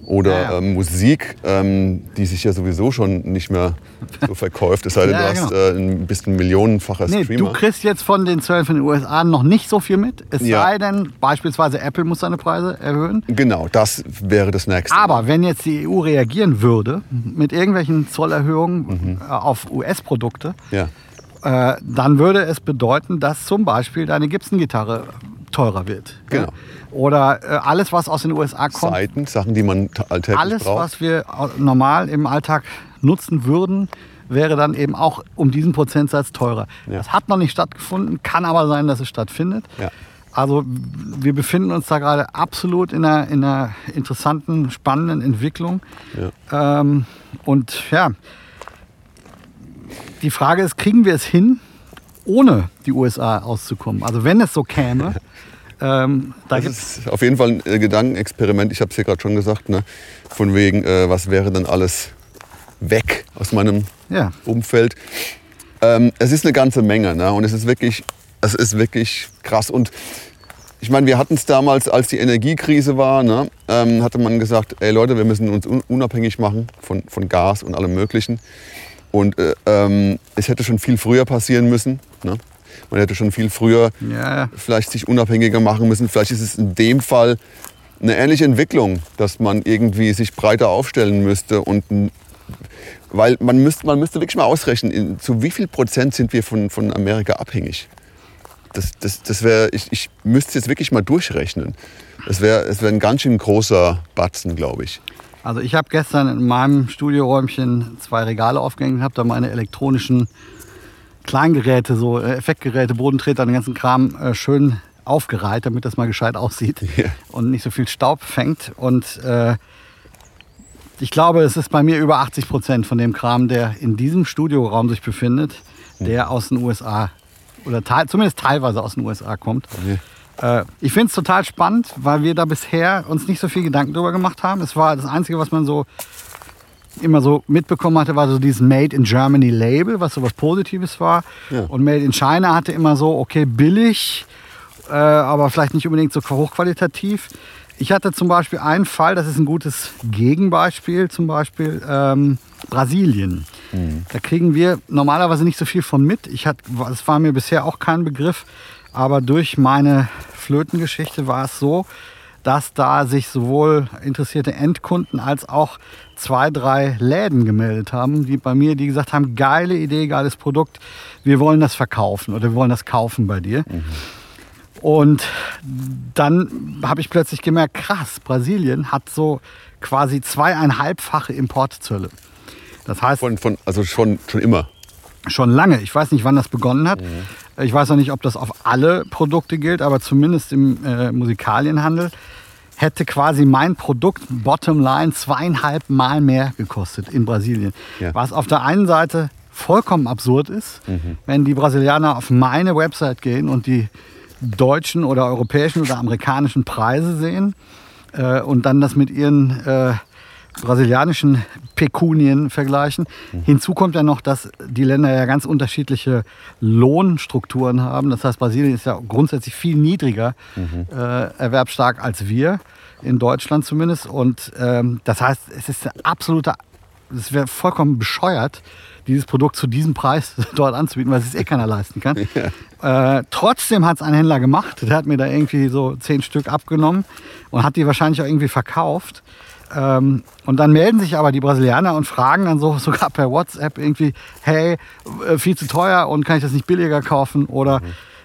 Musik, die sich ja sowieso schon nicht mehr so verkauft. Es sei denn, du hast ein bisschen millionenfacher Streamer. Du kriegst jetzt von den 12 in den USA noch nicht so viel mit. Es sei denn, beispielsweise Apple muss seine Preise erhöhen. Genau, das wäre das Nächste. Aber wenn jetzt die EU reagieren würde mit irgendwelchen Zollerhöhungen auf US-Produkte, dann würde es bedeuten, dass zum Beispiel deine Gibson-Gitarre teurer wird. Genau. Oder alles, was aus den USA kommt. Sachen, die man alltäglich alles, braucht. was wir normal im Alltag nutzen würden, wäre dann eben auch um diesen Prozentsatz teurer. Ja. Das hat noch nicht stattgefunden, kann aber sein, dass es stattfindet. Ja. Also wir befinden uns da gerade absolut in einer interessanten, spannenden Entwicklung. Ja. Und ja, die Frage ist, kriegen wir es hin, ohne die USA auszukommen? Also wenn es so käme, das ist auf jeden Fall ein Gedankenexperiment. Ich habe es hier gerade schon gesagt, ne? Von wegen, was wäre dann alles weg aus meinem Umfeld. Es ist eine ganze Menge, ne? Und es ist wirklich krass. Und ich meine, wir hatten es damals, als die Energiekrise war, ne? Hatte man gesagt, ey Leute, wir müssen uns unabhängig machen von Gas und allem Möglichen. Und es hätte schon viel früher passieren müssen. Ne? Man hätte schon viel früher vielleicht sich unabhängiger machen müssen. Vielleicht ist es in dem Fall eine ähnliche Entwicklung, dass man irgendwie sich breiter aufstellen müsste. Weil man müsste wirklich mal ausrechnen, zu wie viel Prozent sind wir von Amerika abhängig. Das wäre, ich müsste jetzt wirklich mal durchrechnen. Es wäre ein ganz schön großer Batzen, glaube ich. Also ich habe gestern in meinem Studioräumchen 2 Regale aufgehängt und habe da meine elektronischen Kleingeräte, so Effektgeräte, Bodentreter, den ganzen Kram schön aufgereiht, damit das mal gescheit aussieht und nicht so viel Staub fängt. Und ich glaube, es ist bei mir über 80% von dem Kram, der in diesem Studioraum sich befindet, der aus den USA oder zumindest teilweise aus den USA kommt. Ich finde es total spannend, weil wir da bisher uns nicht so viel Gedanken drüber gemacht haben. Es war das Einzige, was man so immer so mitbekommen hatte, war so dieses Made in Germany Label, was so was Positives war. Ja. Und Made in China hatte immer so, okay, billig, aber vielleicht nicht unbedingt so hochqualitativ. Ich hatte zum Beispiel einen Fall, das ist ein gutes Gegenbeispiel, zum Beispiel Brasilien. Da kriegen wir normalerweise nicht so viel von mit. Das war mir bisher auch kein Begriff. Aber durch meine Flötengeschichte war es so, dass da sich sowohl interessierte Endkunden als auch 2, 3 Läden gemeldet haben, die bei mir, die gesagt haben, geile Idee, geiles Produkt, wir wollen das verkaufen oder wir wollen das kaufen bei dir. Und dann habe ich plötzlich gemerkt, krass, Brasilien hat so quasi 2,5-fache Importzölle. Das heißt, also schon immer. Schon lange. Ich weiß nicht, wann das begonnen hat. Ich weiß auch nicht, ob das auf alle Produkte gilt, aber zumindest im Musikalienhandel hätte quasi mein Produkt Bottomline 2,5 Mal mehr gekostet in Brasilien. Ja. Was auf der einen Seite vollkommen absurd ist, wenn die Brasilianer auf meine Website gehen und die deutschen oder europäischen oder amerikanischen Preise sehen und dann das mit ihren brasilianischen Pekunien vergleichen. Hinzu kommt ja noch, dass die Länder ja ganz unterschiedliche Lohnstrukturen haben. Das heißt, Brasilien ist ja grundsätzlich viel niedriger erwerbsstark als wir, in Deutschland zumindest. Und das heißt, es wäre vollkommen bescheuert, dieses Produkt zu diesem Preis dort anzubieten, weil es keiner leisten kann. Ja. Trotzdem hat es ein Händler gemacht. Der hat mir da irgendwie so 10 Stück abgenommen und hat die wahrscheinlich auch irgendwie verkauft. Und dann melden sich aber die Brasilianer und fragen dann sogar per WhatsApp irgendwie, hey, viel zu teuer und kann ich das nicht billiger kaufen? Oder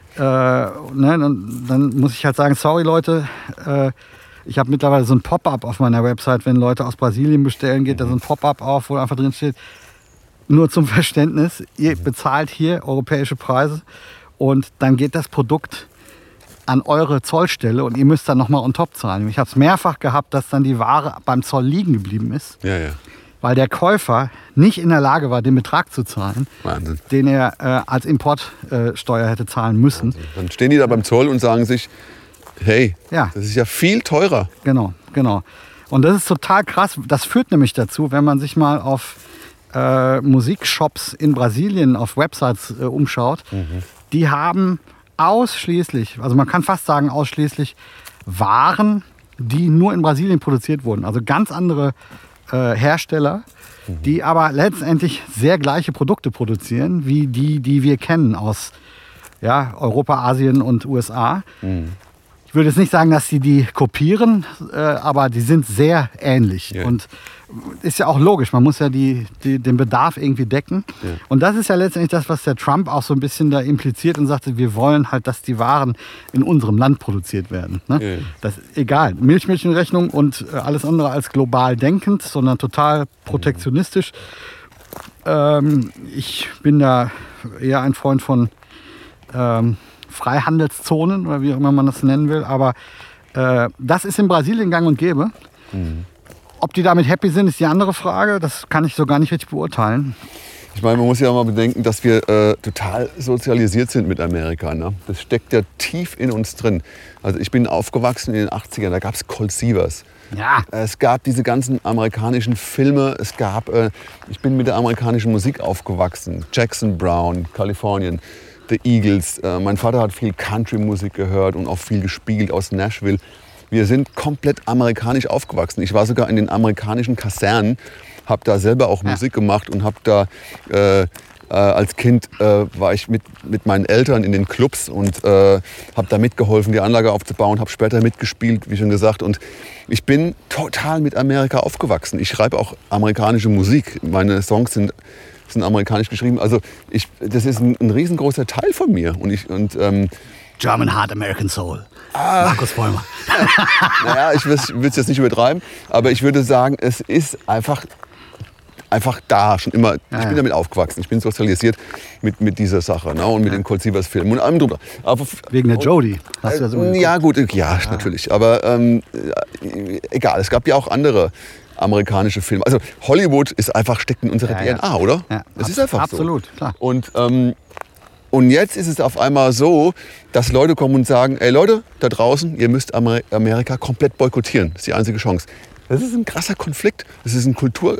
dann muss ich halt sagen, sorry Leute, ich habe mittlerweile so ein Pop-up auf meiner Website, wenn Leute aus Brasilien bestellen, geht da so ein Pop-up auf, wo einfach drin steht, nur zum Verständnis, ihr bezahlt hier europäische Preise und dann geht das Produkt an eure Zollstelle und ihr müsst dann nochmal on top zahlen. Ich habe es mehrfach gehabt, dass dann die Ware beim Zoll liegen geblieben ist, weil der Käufer nicht in der Lage war, den Betrag zu zahlen, Wahnsinn, den er als Importsteuer hätte zahlen müssen. Wahnsinn. Dann stehen die da beim Zoll und sagen sich, hey, das ist ja viel teurer. Genau. Und das ist total krass. Das führt nämlich dazu, wenn man sich mal auf Musikshops in Brasilien, auf Websites umschaut, die haben ausschließlich, also man kann fast sagen ausschließlich, Waren, die nur in Brasilien produziert wurden. Also ganz andere Hersteller, die aber letztendlich sehr gleiche Produkte produzieren, wie die wir kennen aus Europa, Asien und USA. Ich würde jetzt nicht sagen, dass sie die kopieren, aber die sind sehr ähnlich. Yeah. Und ist ja auch logisch, man muss ja den Bedarf irgendwie decken. Yeah. Und das ist ja letztendlich das, was der Trump auch so ein bisschen da impliziert und sagte, wir wollen halt, dass die Waren in unserem Land produziert werden. Ne? Yeah. Das ist egal, Milchmädchenrechnung und alles andere als global denkend, sondern total protektionistisch. Ich bin da eher ein Freund von Freihandelszonen oder wie auch immer man das nennen will. Aber das ist in Brasilien gang und gäbe. Ob die damit happy sind, ist die andere Frage. Das kann ich so gar nicht richtig beurteilen. Ich meine, man muss ja mal bedenken, dass wir total sozialisiert sind mit Amerika. Ne? Das steckt ja tief in uns drin. Also ich bin aufgewachsen in den 80ern, da gab es Colt Sievers. Ja. Es gab diese ganzen amerikanischen Filme. Ich bin mit der amerikanischen Musik aufgewachsen. Jackson Browne, Kalifornien, The Eagles. Mein Vater hat viel Country-Musik gehört und auch viel gespielt aus Nashville. Wir sind komplett amerikanisch aufgewachsen. Ich war sogar in den amerikanischen Kasernen, habe da selber auch Musik gemacht und habe da als Kind war ich mit meinen Eltern in den Clubs und habe da mitgeholfen, die Anlage aufzubauen, habe später mitgespielt, wie schon gesagt. Und ich bin total mit Amerika aufgewachsen. Ich schreibe auch amerikanische Musik. Meine Songs sind amerikanisch geschrieben. Also das ist ein riesengroßer Teil von mir. German Heart, American Soul. Markus Vollmer. Naja, ich will es jetzt nicht übertreiben, aber ich würde sagen, es ist einfach da, schon immer. Ich bin damit aufgewachsen. Ich bin sozialisiert mit dieser Sache, ne? Und mit den Colt Sievers Filmen und allem drüber. Aber, wegen der Jodie. Hast du das ja gut, ja, natürlich. Aber egal, es gab ja auch andere amerikanische Filme. Also Hollywood steckt in unserer DNA, oder? Ja, es ist einfach absolut, so. Klar. Und jetzt ist es auf einmal so, dass Leute kommen und sagen, ey Leute, da draußen, ihr müsst Amerika komplett boykottieren. Das ist die einzige Chance. Das ist ein krasser Konflikt. Das ist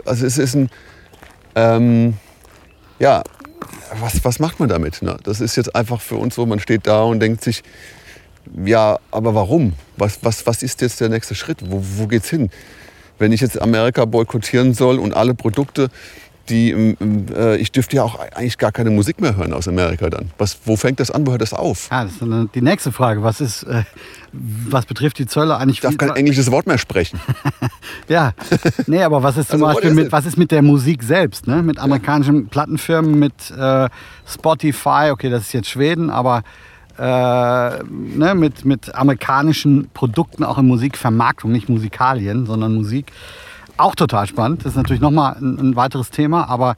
was macht man damit? Ne? Das ist jetzt einfach für uns so, man steht da und denkt sich, ja, aber warum? Was ist jetzt der nächste Schritt? Wo geht's hin? Wenn ich jetzt Amerika boykottieren soll und alle Produkte, ich dürfte ja auch eigentlich gar keine Musik mehr hören aus Amerika dann. Wo fängt das an, wo hört das auf? Ja, das ist dann die nächste Frage. Was betrifft die Zölle eigentlich? Ich darf kein englisches Wort mehr sprechen. Ja, nee, aber was ist zum Beispiel was ist mit der Musik selbst? Ne? Mit amerikanischen Plattenfirmen, mit Spotify, okay, das ist jetzt Schweden, aber mit amerikanischen Produkten auch in Musikvermarktung, nicht Musikalien, sondern Musik. Auch total spannend. Das ist natürlich nochmal ein weiteres Thema. Aber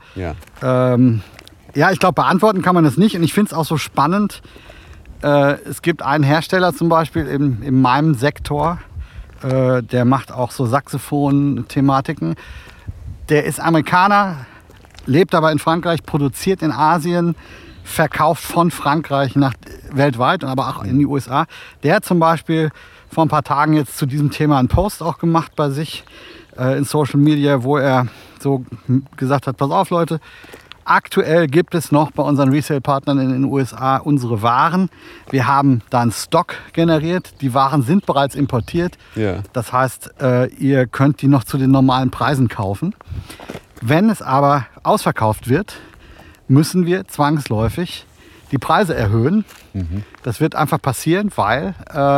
ich glaube, beantworten kann man das nicht. Und ich finde es auch so spannend. Es gibt einen Hersteller zum Beispiel in meinem Sektor, der macht auch so Saxophon-Thematiken. Der ist Amerikaner, lebt aber in Frankreich, produziert in Asien, verkauft von Frankreich weltweit, aber auch in die USA. Der hat zum Beispiel vor ein paar Tagen jetzt zu diesem Thema einen Post auch gemacht bei sich in Social Media, wo er so gesagt hat, pass auf Leute, aktuell gibt es noch bei unseren Resale-Partnern in den USA unsere Waren. Wir haben dann Stock generiert, die Waren sind bereits importiert. Ja. Das heißt, ihr könnt die noch zu den normalen Preisen kaufen. Wenn es aber ausverkauft wird, müssen wir zwangsläufig die Preise erhöhen. Das wird einfach passieren, weil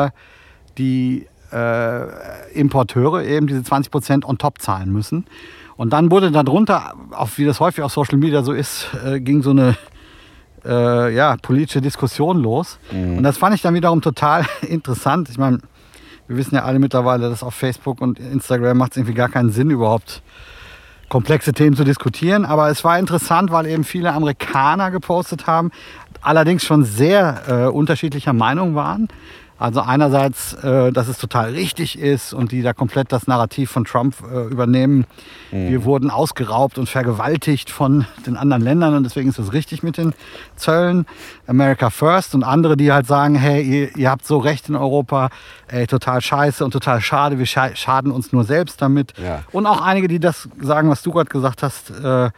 die Importeure eben diese 20% on top zahlen müssen. Und dann wurde darunter, wie das häufig auf Social Media so ist, ging so eine politische Diskussion los. Und das fand ich dann wiederum total interessant. Ich meine, wir wissen ja alle mittlerweile, dass auf Facebook und Instagram macht es irgendwie gar keinen Sinn, überhaupt komplexe Themen zu diskutieren. Aber es war interessant, weil eben viele Amerikaner gepostet haben, allerdings schon sehr unterschiedlicher Meinung waren. Also einerseits, dass es total richtig ist und die da komplett das Narrativ von Trump übernehmen. Wir wurden ausgeraubt und vergewaltigt von den anderen Ländern und deswegen ist es richtig mit den Zöllen. America First. Und andere, die halt sagen, hey, ihr habt so recht in Europa, ey, total scheiße und total schade, wir schaden uns nur selbst damit. Ja. Und auch einige, die das sagen, was du gerade gesagt hast,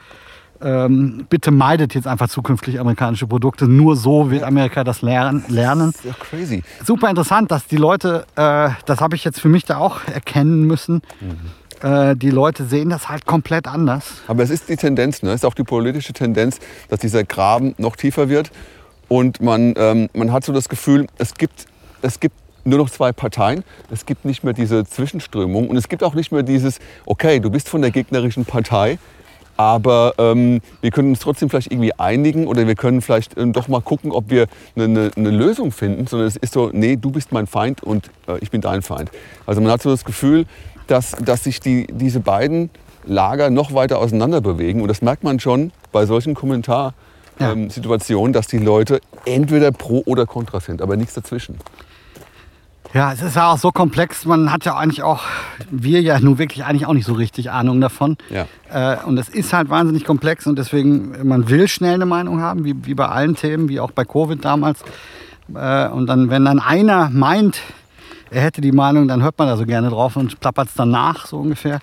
bitte meidet jetzt einfach zukünftig amerikanische Produkte. Nur so wird Amerika das lernen. Das ist ja crazy. Super interessant, dass die Leute, das habe ich jetzt für mich da auch erkennen müssen, die Leute sehen das halt komplett anders. Aber es ist die Tendenz, ne? Es ist auch die politische Tendenz, dass dieser Graben noch tiefer wird. Und man hat so das Gefühl, es gibt nur noch zwei Parteien. Es gibt nicht mehr diese Zwischenströmung. Und es gibt auch nicht mehr dieses, okay, du bist von der gegnerischen Partei, aber wir können uns trotzdem vielleicht irgendwie einigen oder wir können vielleicht doch mal gucken, ob wir eine Lösung finden. Sondern es ist so, nee, du bist mein Feind und ich bin dein Feind. Also man hat so das Gefühl, dass sich diese beiden Lager noch weiter auseinander bewegen. Und das merkt man schon bei solchen Situation, dass die Leute entweder pro oder contra sind, aber nichts dazwischen. Ja, es ist ja auch so komplex. Man hat ja eigentlich auch, wir ja nun wirklich eigentlich auch nicht so richtig Ahnung davon. Ja. Und es ist halt wahnsinnig komplex und deswegen, man will schnell eine Meinung haben, wie bei allen Themen, wie auch bei Covid damals. Und dann, wenn dann einer meint, er hätte die Meinung, dann hört man da so gerne drauf und plappert es dann nach, so ungefähr.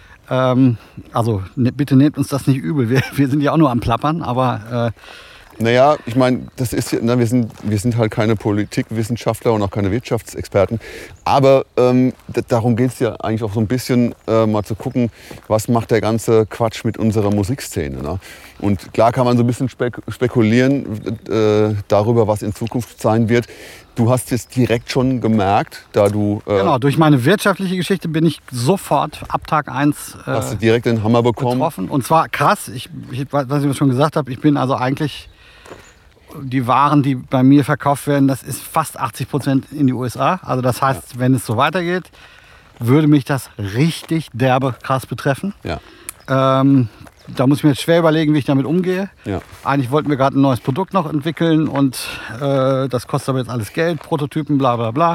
Also bitte nehmt uns das nicht übel, wir sind ja auch nur am Plappern, aber... Naja, ich meine, das ist, wir sind halt keine Politikwissenschaftler und auch keine Wirtschaftsexperten. Aber darum geht es ja eigentlich auch so ein bisschen, mal zu gucken, was macht der ganze Quatsch mit unserer Musikszene. Ne? Und klar kann man so ein bisschen spekulieren darüber, was in Zukunft sein wird. Du hast es direkt schon gemerkt, da du... genau, durch meine wirtschaftliche Geschichte bin ich sofort ab Tag 1 hast du direkt den Hammer bekommen. Betroffen. Und zwar krass, was ich schon gesagt habe, ich bin also eigentlich... Die Waren, die bei mir verkauft werden, das ist fast 80% in die USA. Also das heißt, wenn es so weitergeht, würde mich das richtig derbe krass betreffen. Ja. Da muss ich mir jetzt schwer überlegen, wie ich damit umgehe. Ja. Eigentlich wollten wir gerade ein neues Produkt noch entwickeln und das kostet aber jetzt alles Geld, Prototypen, bla bla bla.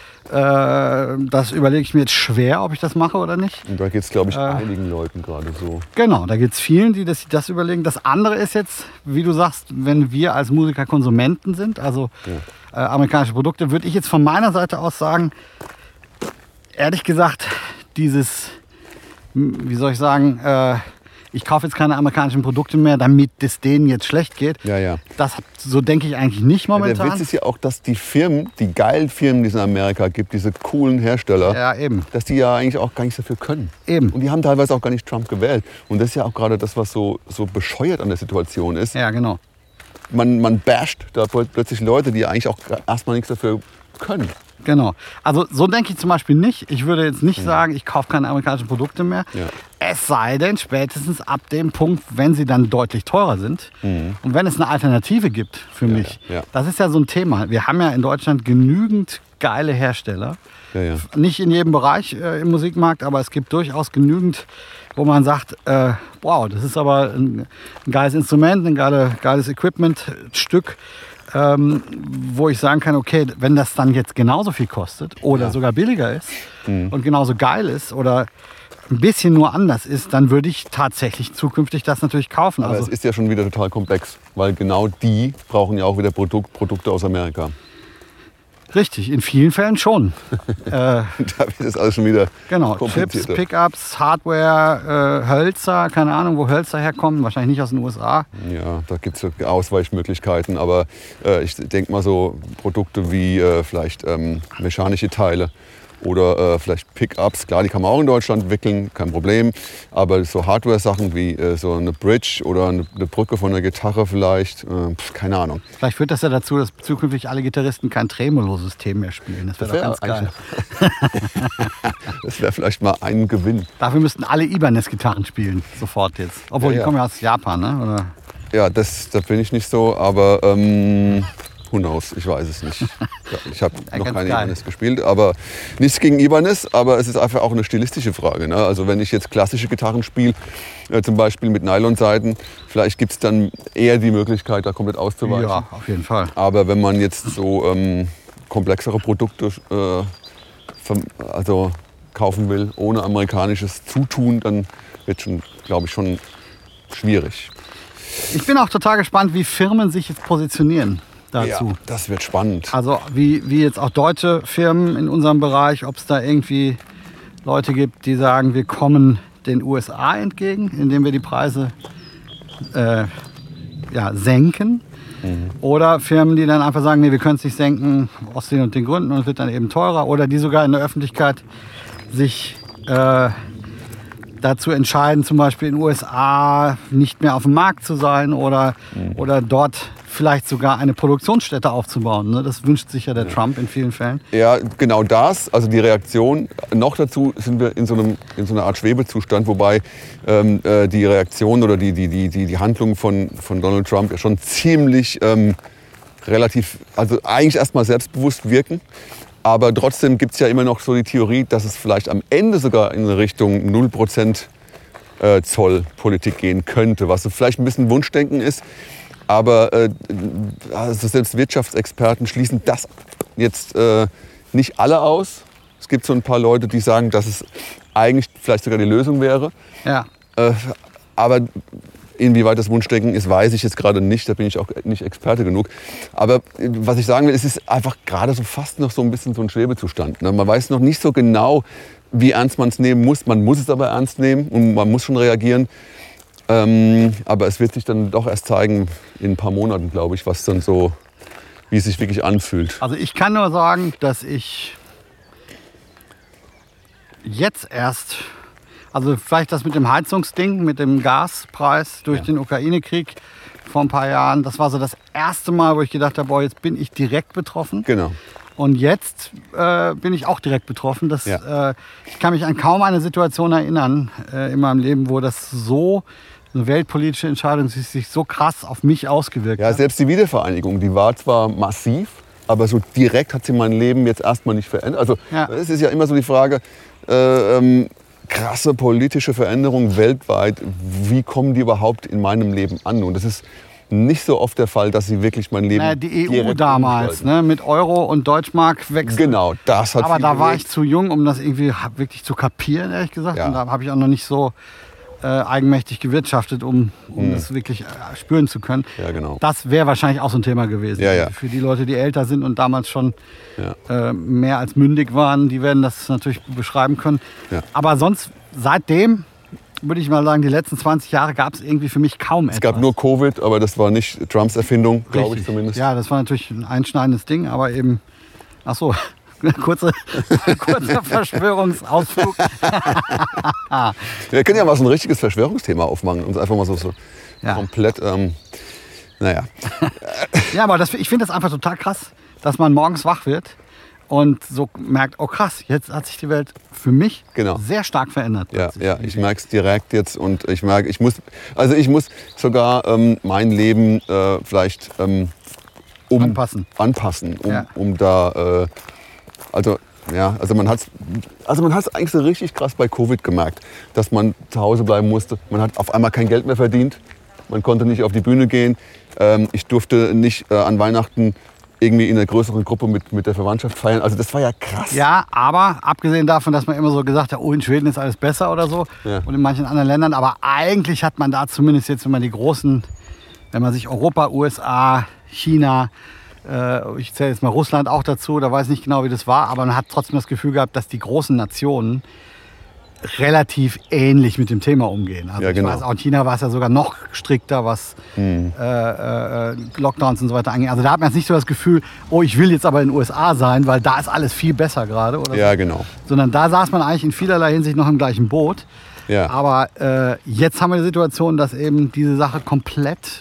Das überlege ich mir jetzt schwer, ob ich das mache oder nicht. Und da geht es, glaube ich, einigen Leuten gerade so. Genau, da geht es vielen, die das überlegen. Das andere ist jetzt, wie du sagst, wenn wir als Musiker Konsumenten sind, also amerikanische Produkte, würde ich jetzt von meiner Seite aus sagen, ehrlich gesagt, dieses, wie soll ich sagen, ich kaufe jetzt keine amerikanischen Produkte mehr, damit es denen jetzt schlecht geht. Ja, ja. So denke ich eigentlich nicht momentan. Der Witz ist ja auch, dass die Firmen, die geilen Firmen, die es in Amerika gibt, diese coolen Hersteller, ja, eben. dass die ja eigentlich auch gar nichts dafür können. Eben. Und die haben teilweise auch gar nicht Trump gewählt. Und das ist ja auch gerade das, was so bescheuert an der Situation ist. Ja, genau. Man basht da plötzlich Leute, die eigentlich auch erstmal nichts dafür können. Genau. Also so denke ich zum Beispiel nicht. Ich würde jetzt nicht sagen, ich kaufe keine amerikanischen Produkte mehr. Ja. Es sei denn, spätestens ab dem Punkt, wenn sie dann deutlich teurer sind. Und wenn es eine Alternative gibt für mich. Ja. Das ist ja so ein Thema. Wir haben ja in Deutschland genügend geile Hersteller. Ja. Nicht in jedem Bereich im Musikmarkt, aber es gibt durchaus genügend, wo man sagt, wow, das ist aber ein geiles Instrument, ein geiles Equipment-Stück. Wo ich sagen kann, okay, wenn das dann jetzt genauso viel kostet oder sogar billiger ist und genauso geil ist oder ein bisschen nur anders ist, dann würde ich tatsächlich zukünftig das natürlich kaufen. Aber es ist ja schon wieder total komplex, weil genau die brauchen ja auch wieder Produkte aus Amerika. Richtig, in vielen Fällen schon. Da wird es alles schon wieder Chips, Pickups, Hardware, Hölzer, keine Ahnung, wo Hölzer herkommen, wahrscheinlich nicht aus den USA. Ja, da gibt es Ausweichmöglichkeiten, aber ich denke mal so Produkte wie vielleicht mechanische Teile oder vielleicht Pickups, klar, die kann man auch in Deutschland wickeln, kein Problem, aber so Hardware-Sachen wie so eine Bridge oder eine Brücke von einer Gitarre vielleicht, keine Ahnung. Vielleicht führt das ja dazu, dass zukünftig alle Gitarristen kein Tremolo-System mehr spielen. Das wäre doch ganz geil. Das wäre vielleicht mal ein Gewinn. Dafür müssten alle Ibanez-Gitarren spielen, sofort jetzt. Obwohl, die kommen ja aus Japan, ne? Oder? Ja, da bin ich nicht so, aber who knows, ich weiß es nicht. Ich habe noch keine Ibanez gespielt, aber nichts gegen Ibanez, aber es ist einfach auch eine stilistische Frage. Ne? Also wenn ich jetzt klassische Gitarren spiele, zum Beispiel mit Nylonsaiten, vielleicht gibt es dann eher die Möglichkeit, da komplett auszuweichen. Ja, auf jeden Fall. Aber wenn man jetzt so komplexere Produkte kaufen will, ohne amerikanisches Zutun, dann wird schon, glaube ich, schon schwierig. Ich bin auch total gespannt, wie Firmen sich jetzt positionieren dazu. Ja, das wird spannend. Also wie jetzt auch deutsche Firmen in unserem Bereich, ob es da irgendwie Leute gibt, die sagen, wir kommen den USA entgegen, indem wir die Preise senken. Oder Firmen, die dann einfach sagen, nee, wir können es nicht senken aus den und den Gründen und es wird dann eben teurer. Oder die sogar in der Öffentlichkeit sich dazu entscheiden, zum Beispiel in den USA nicht mehr auf dem Markt zu sein oder dort vielleicht sogar eine Produktionsstätte aufzubauen. Ne? Das wünscht sich ja der Trump in vielen Fällen. Ja, genau das. Also die Reaktion. Noch dazu sind wir in so einer Art Schwebezustand, wobei die Reaktion oder die Handlungen von Donald Trump ja schon ziemlich relativ, also eigentlich erstmal selbstbewusst wirken. Aber trotzdem gibt es ja immer noch so die Theorie, dass es vielleicht am Ende sogar in Richtung 0% Zollpolitik gehen könnte, was so vielleicht ein bisschen Wunschdenken ist. Aber also selbst Wirtschaftsexperten schließen das jetzt nicht alle aus. Es gibt so ein paar Leute, die sagen, dass es eigentlich vielleicht sogar die Lösung wäre. Ja. Aber inwieweit das Wunschdenken ist, weiß ich jetzt gerade nicht. Da bin ich auch nicht Experte genug. Aber was ich sagen will, es ist einfach gerade so fast noch so ein bisschen so ein Schwebezustand. Ne? Man weiß noch nicht so genau, wie ernst man es nehmen muss. Man muss es aber ernst nehmen und man muss schon reagieren. Aber es wird sich dann doch erst zeigen in ein paar Monaten, glaube ich, was dann so, wie es sich wirklich anfühlt. Also ich kann nur sagen, dass ich jetzt erst, also vielleicht das mit dem Heizungsding, mit dem Gaspreis durch den Ukraine-Krieg vor ein paar Jahren, das war so das erste Mal, wo ich gedacht habe, boah, jetzt bin ich direkt betroffen. Genau. Und jetzt bin ich auch direkt betroffen. Ich kann mich an kaum eine Situation erinnern in meinem Leben, wo das so eine weltpolitische Entscheidung sich so krass auf mich ausgewirkt hat. Ja, selbst die Wiedervereinigung, die war zwar massiv, aber so direkt hat sie mein Leben jetzt erstmal nicht verändert. Also es ist ja immer so die Frage, krasse politische Veränderungen weltweit, wie kommen die überhaupt in meinem Leben an? Und das ist nicht so oft der Fall, dass sie wirklich mein Leben die EU damals, ne, mit Euro und Deutschmark wechseln. Genau, das hat aber viel da war bewegt. ich zu jung, um das irgendwie wirklich zu kapieren, ehrlich gesagt. Ja. Und da habe ich auch noch nicht so eigenmächtig gewirtschaftet, um das wirklich spüren zu können. Ja, genau. Das wäre wahrscheinlich auch so ein Thema gewesen. Ja, ja. Für die Leute, die älter sind und damals schon mehr als mündig waren, die werden das natürlich beschreiben können. Ja. Aber sonst, seitdem, würde ich mal sagen, die letzten 20 Jahre gab es irgendwie für mich kaum etwas. Es gab nur Covid, aber das war nicht Trumps Erfindung, glaube ich zumindest. Ja, das war natürlich ein einschneidendes Ding, aber eben, ach so, kurzer Verschwörungsausflug. Wir können ja mal so ein richtiges Verschwörungsthema aufmachen und einfach mal so komplett, naja. Ja, aber ich finde das einfach total krass, dass man morgens wach wird und so merkt, oh krass, jetzt hat sich die Welt für mich sehr stark verändert. Ja, ich merke es direkt jetzt und ich merke, ich muss sogar mein Leben vielleicht anpassen, um da, also man hat es eigentlich so richtig krass bei Covid gemerkt, dass man zu Hause bleiben musste. Man hat auf einmal kein Geld mehr verdient, man konnte nicht auf die Bühne gehen. Ich durfte nicht an Weihnachten irgendwie in einer größeren Gruppe mit der Verwandtschaft feiern. Also das war ja krass. Ja, aber abgesehen davon, dass man immer so gesagt hat, oh, in Schweden ist alles besser oder so und in manchen anderen Ländern, aber eigentlich hat man da zumindest jetzt, wenn man die großen, wenn man sich Europa, USA, China, ich zähle jetzt mal Russland auch dazu, da weiß ich nicht genau, wie das war, aber man hat trotzdem das Gefühl gehabt, dass die großen Nationen relativ ähnlich mit dem Thema umgehen. Also ich weiß, auch in China war es ja sogar noch strikter, was Lockdowns und so weiter angeht. Also da hat man jetzt nicht so das Gefühl, oh, ich will jetzt aber in den USA sein, weil da ist alles viel besser gerade. Ja, genau. Sondern da saß man eigentlich in vielerlei Hinsicht noch im gleichen Boot. Ja. Aber jetzt haben wir die Situation, dass eben diese Sache komplett,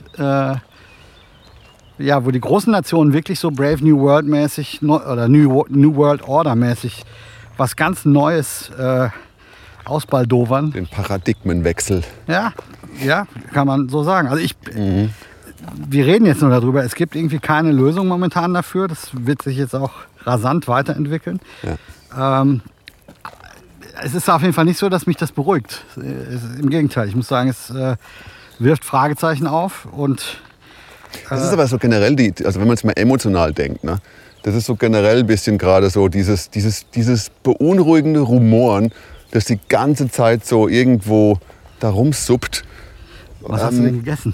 wo die großen Nationen wirklich so Brave New World mäßig oder New World Order mäßig was ganz Neues ausbaldowern. Den Paradigmenwechsel. Ja, kann man so sagen. Also wir reden jetzt nur darüber. Es gibt irgendwie keine Lösung momentan dafür. Das wird sich jetzt auch rasant weiterentwickeln. Ja. Es ist auf jeden Fall nicht so, dass mich das beruhigt. Im Gegenteil. Ich muss sagen, es wirft Fragezeichen auf. Und das ist aber so generell, also wenn man es mal emotional denkt, ne? Das ist so generell ein bisschen gerade so dieses beunruhigende Rumoren, das die ganze Zeit so irgendwo da rumsuppt. Was hast du denn gegessen?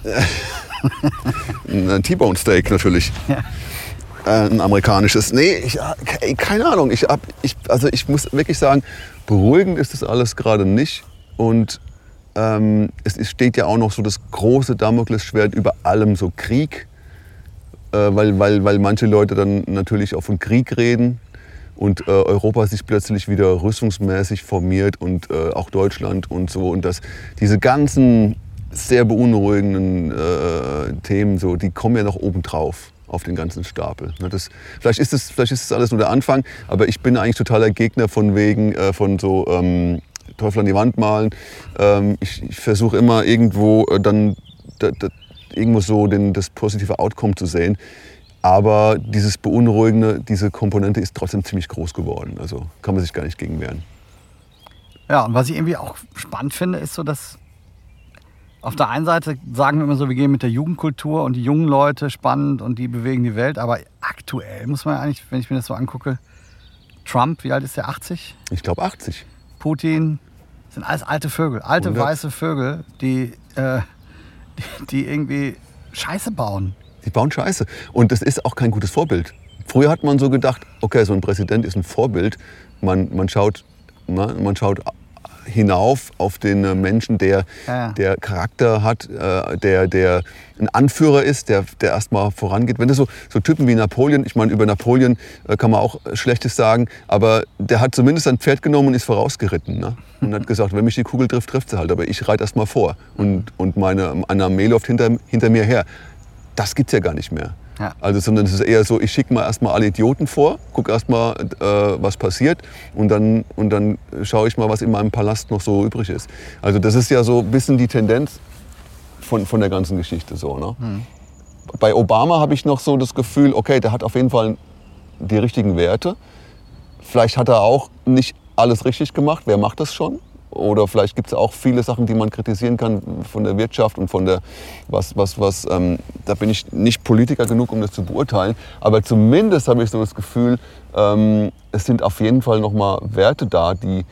Ein T-Bone Steak natürlich. Ja. Ein amerikanisches. Nee, keine Ahnung. Ich muss wirklich sagen, beruhigend ist das alles gerade nicht. Und es steht ja auch noch so das große Damoklesschwert über allem, so Krieg. Weil manche Leute dann natürlich auch von Krieg reden. Und Europa sich plötzlich wieder rüstungsmäßig formiert und auch Deutschland und so. Und diese ganzen sehr beunruhigenden Themen, so, die kommen ja noch obendrauf auf den ganzen Stapel. Vielleicht ist das alles nur der Anfang, aber ich bin eigentlich totaler Gegner von so Teufel an die Wand malen. Ich versuche immer irgendwo irgendwo so das positive Outcome zu sehen. Aber dieses Beunruhigende, diese Komponente ist trotzdem ziemlich groß geworden. Also kann man sich gar nicht gegen wehren. Ja, und was ich irgendwie auch spannend finde, ist so, dass Auf der einen Seite sagen wir immer so, wir gehen mit der Jugendkultur und die jungen Leute spannend und die bewegen die Welt. Aber aktuell muss man eigentlich, wenn ich mir das so angucke, Trump, wie alt ist der, 80? Ich glaube 80. Putin, sind alles alte Vögel, alte 100. weiße Vögel, die irgendwie Scheiße bauen. Die bauen Scheiße. Und das ist auch kein gutes Vorbild. Früher hat man so gedacht, okay, so ein Präsident ist ein Vorbild. Man schaut hinauf auf den Menschen, der Charakter hat, der ein Anführer ist, der erstmal vorangeht. Wenn das so Typen wie Napoleon, ich meine, über Napoleon kann man auch Schlechtes sagen, aber der hat zumindest sein Pferd genommen und ist vorausgeritten. Ne? Und hat gesagt, wenn mich die Kugel trifft, trifft sie halt, aber ich reite erstmal vor und eine Armee läuft hinter mir her. Das gibt's ja gar nicht mehr. Ja. Also, sondern es ist eher so, ich schicke mal erstmal alle Idioten vor, gucke erstmal, was passiert und dann schaue ich mal, was in meinem Palast noch so übrig ist. Also das ist ja so ein bisschen die Tendenz von der ganzen Geschichte. So, ne? Bei Obama habe ich noch so das Gefühl, okay, der hat auf jeden Fall die richtigen Werte. Vielleicht hat er auch nicht alles richtig gemacht, wer macht das schon? Oder vielleicht gibt es auch viele Sachen, die man kritisieren kann von der Wirtschaft und von der da bin ich nicht Politiker genug, um das zu beurteilen. Aber zumindest habe ich so das Gefühl, es sind auf jeden Fall noch mal Werte da, die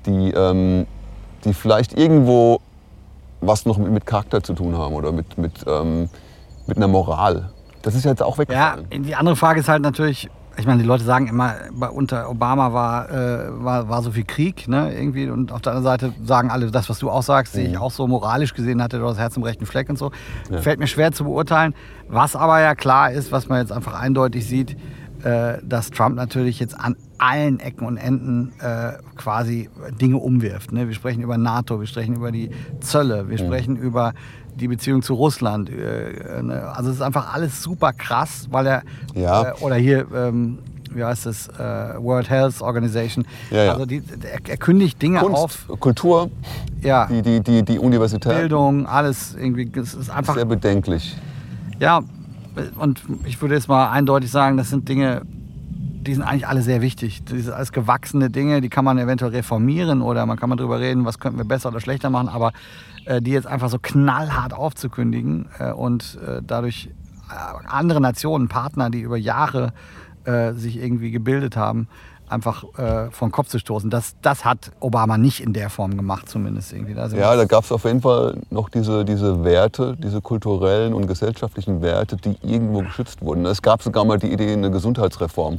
vielleicht irgendwo was noch mit Charakter zu tun haben oder mit einer Moral. Das ist jetzt auch weggefallen. Ja, die andere Frage ist halt natürlich, ich meine, die Leute sagen immer, unter Obama war so viel Krieg, ne, irgendwie. Und auf der anderen Seite sagen alle, das, was du auch sagst, sehe ich auch so. Moralisch gesehen hatte er das Herz im rechten Fleck und so. Ja. Fällt mir schwer zu beurteilen. Was aber ja klar ist, was man jetzt einfach eindeutig sieht, dass Trump natürlich jetzt an allen Ecken und Enden quasi Dinge umwirft. Ne? Wir sprechen über NATO, wir sprechen über die Zölle, wir sprechen über die Beziehung zu Russland. Also es ist einfach alles super krass, weil er, oder hier, wie heißt es, World Health Organization, also er kündigt Dinge Kunst, auf. Kultur, die Universität. Bildung, alles irgendwie, es ist einfach... Sehr bedenklich. Ja, und ich würde jetzt mal eindeutig sagen, das sind Dinge, die sind eigentlich alle sehr wichtig. Das sind alles gewachsene Dinge, die kann man eventuell reformieren oder man kann mal drüber reden, was könnten wir besser oder schlechter machen, aber die jetzt einfach so knallhart aufzukündigen und dadurch andere Nationen, Partner, die über Jahre sich irgendwie gebildet haben, einfach vom Kopf zu stoßen. Das hat Obama nicht in der Form gemacht, zumindest irgendwie. Da gab es auf jeden Fall noch diese Werte, diese kulturellen und gesellschaftlichen Werte, die irgendwo geschützt wurden. Es gab sogar mal die Idee, eine Gesundheitsreform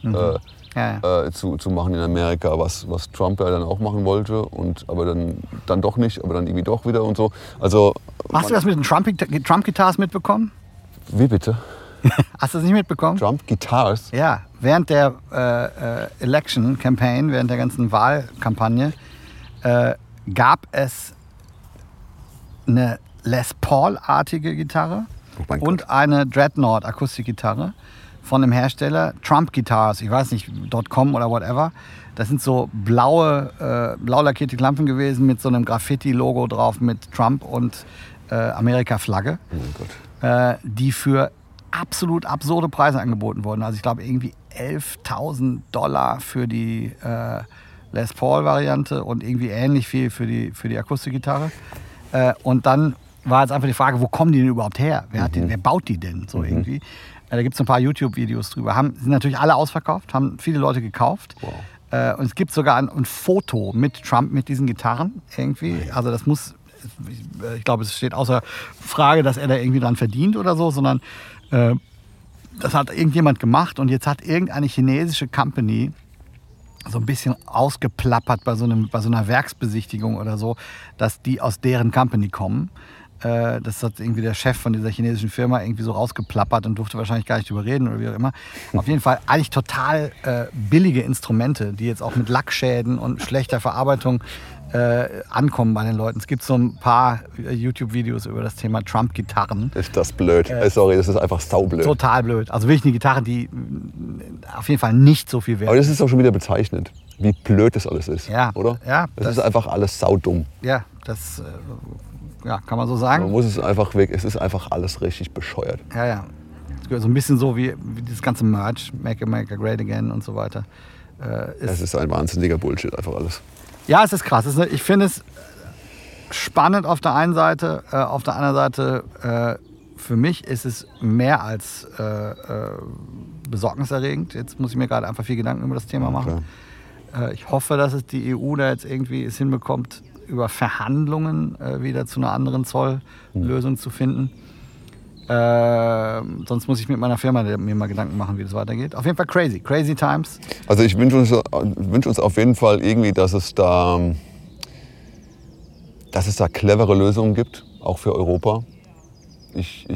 zu machen in Amerika, was Trump ja dann auch machen wollte, aber dann doch nicht, aber dann irgendwie doch wieder und so. Also, hast du das mit den Trump-Guitars mitbekommen? Wie bitte? Hast du das nicht mitbekommen? Trump Guitars? Ja, während der Election Campaign, während der ganzen Wahlkampagne, gab es eine Les Paul-artige Gitarre und eine Dreadnought-Akustikgitarre von dem Hersteller Trump Guitars, ich weiß nicht, .com oder whatever. Das sind so blau lackierte Lampen gewesen mit so einem Graffiti-Logo drauf mit Trump und Amerika-Flagge, die für absolut absurde Preise angeboten wurden. Also ich glaube irgendwie $11.000 für die Les Paul-Variante und irgendwie ähnlich viel für die Akustikgitarre. Und dann war jetzt einfach die Frage, wo kommen die denn überhaupt her? Wer baut die denn so irgendwie? Da gibt es ein paar YouTube-Videos drüber. Sind natürlich alle ausverkauft, haben viele Leute gekauft. Wow. Und es gibt sogar ein Foto mit Trump mit diesen Gitarren irgendwie. Also das muss, ich glaube, es steht außer Frage, dass er da irgendwie dran verdient oder so, sondern das hat irgendjemand gemacht und jetzt hat irgendeine chinesische Company so ein bisschen ausgeplappert bei so einer Werksbesichtigung oder so, dass die aus deren Company kommen. Das hat irgendwie der Chef von dieser chinesischen Firma irgendwie so rausgeplappert und durfte wahrscheinlich gar nicht drüber reden oder wie auch immer. Auf jeden Fall eigentlich total billige Instrumente, die jetzt auch mit Lackschäden und schlechter Verarbeitung ankommen bei den Leuten. Es gibt so ein paar YouTube-Videos über das Thema Trump-Gitarren. Ist das blöd? Sorry, das ist einfach saublöd. Total blöd. Also wirklich eine Gitarre, die auf jeden Fall nicht so viel wert ist. Aber das ist auch schon wieder bezeichnend, wie blöd das alles ist, oder? Ja. Das ist einfach alles saudumm. Ja, das kann man so sagen. Man muss es einfach weg. Es ist einfach alles richtig bescheuert. Ja. So ein bisschen so wie das ganze Merch, Make America Great Again und so weiter. Es ist ein wahnsinniger Bullshit, einfach alles. Ja, es ist krass. Ich finde es spannend auf der einen Seite, auf der anderen Seite für mich ist es mehr als besorgniserregend. Jetzt muss ich mir gerade einfach viel Gedanken über das Thema machen. Ich hoffe, dass es die EU da jetzt irgendwie es hinbekommt, über Verhandlungen wieder zu einer anderen Zolllösung zu finden. Sonst muss ich mit meiner Firma mir mal Gedanken machen, wie das weitergeht. Auf jeden Fall crazy times. Also ich wünsche uns auf jeden Fall irgendwie, dass es da clevere Lösungen gibt, auch für Europa. Ich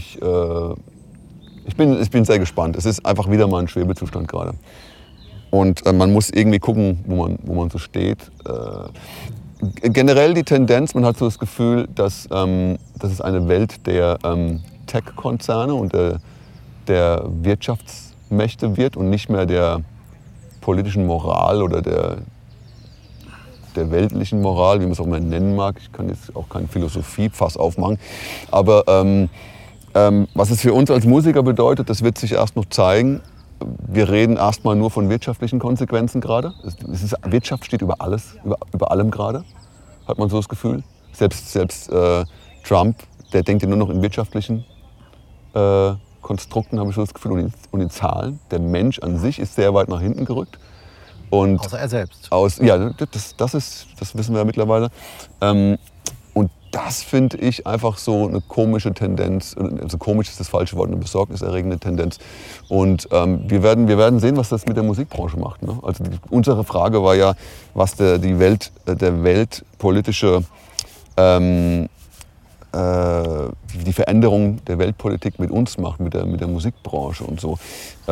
bin sehr gespannt. Es ist einfach wieder mal ein Schwebezustand gerade. Und man muss irgendwie gucken, wo man so steht. Generell die Tendenz, man hat so das Gefühl, dass es eine Welt der Tech-Konzerne und der Wirtschaftsmächte wird und nicht mehr der politischen Moral oder der weltlichen Moral, wie man es auch mal nennen mag. Ich kann jetzt auch kein Philosophie-Fass aufmachen. Aber was es für uns als Musiker bedeutet, das wird sich erst noch zeigen. Wir reden erstmal nur von wirtschaftlichen Konsequenzen gerade. Wirtschaft steht über alles, über allem gerade, hat man so das Gefühl. Selbst Trump, der denkt ja nur noch in wirtschaftlichen Konstrukten, habe ich so das Gefühl, und in Zahlen. Der Mensch an sich ist sehr weit nach hinten gerückt. Und außer er selbst. Ja, das wissen wir ja mittlerweile. Und das finde ich einfach so eine komische Tendenz. Also komisch ist das falsche Wort, eine besorgniserregende Tendenz. Und wir werden sehen, was das mit der Musikbranche macht. Ne? Also unsere Frage war ja, was der weltpolitische die Veränderung der Weltpolitik mit uns macht, mit der Musikbranche und so.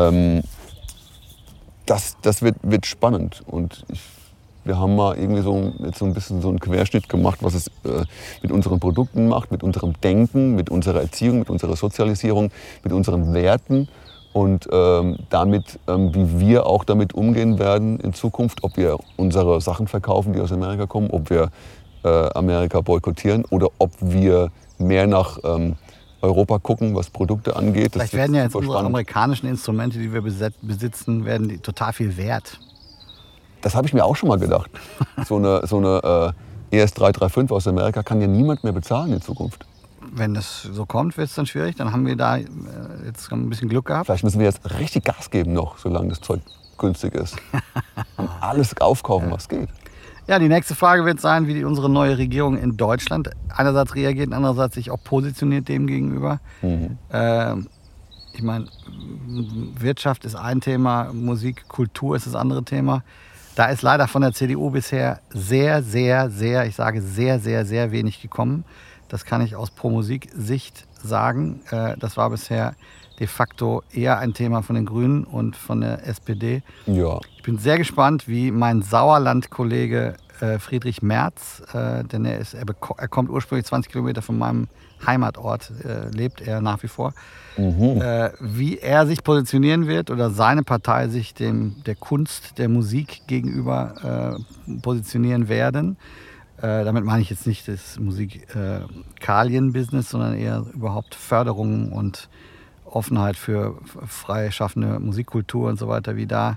Das wird spannend. Und wir haben mal irgendwie jetzt so ein bisschen so einen Querschnitt gemacht, was es mit unseren Produkten macht, mit unserem Denken, mit unserer Erziehung, mit unserer Sozialisierung, mit unseren Werten und damit, wie wir auch damit umgehen werden in Zukunft, ob wir unsere Sachen verkaufen, die aus Amerika kommen, ob wir Amerika boykottieren oder ob wir mehr nach Europa gucken, was Produkte angeht. Vielleicht werden ja jetzt unsere amerikanischen Instrumente, die wir besitzen, werden die total viel wert. Das habe ich mir auch schon mal gedacht. So eine ES-335 aus Amerika kann ja niemand mehr bezahlen in Zukunft. Wenn das so kommt, wird es dann schwierig. Dann haben wir da jetzt ein bisschen Glück gehabt. Vielleicht müssen wir jetzt richtig Gas geben noch, solange das Zeug günstig ist. Und alles aufkaufen, was geht. Ja, die nächste Frage wird sein, wie unsere neue Regierung in Deutschland einerseits reagiert, andererseits sich auch positioniert dem gegenüber. Ich meine, Wirtschaft ist ein Thema, Musik, Kultur ist das andere Thema. Da ist leider von der CDU bisher sehr, sehr, sehr, ich sage sehr, sehr, sehr wenig gekommen. Das kann ich aus Pro-Musik-Sicht sagen. Das war bisher de facto eher ein Thema von den Grünen und von der SPD. Ja. Ich bin sehr gespannt, wie mein Sauerland-Kollege Friedrich Merz, denn er kommt ursprünglich 20 Kilometer von meinem Heimatort, lebt er nach wie vor, wie er sich positionieren wird oder seine Partei sich der Kunst, der Musik gegenüber positionieren werden. Damit meine ich jetzt nicht das Musikalien-Business, sondern eher überhaupt Förderung und Offenheit für freischaffende Musikkultur und so weiter, wie da,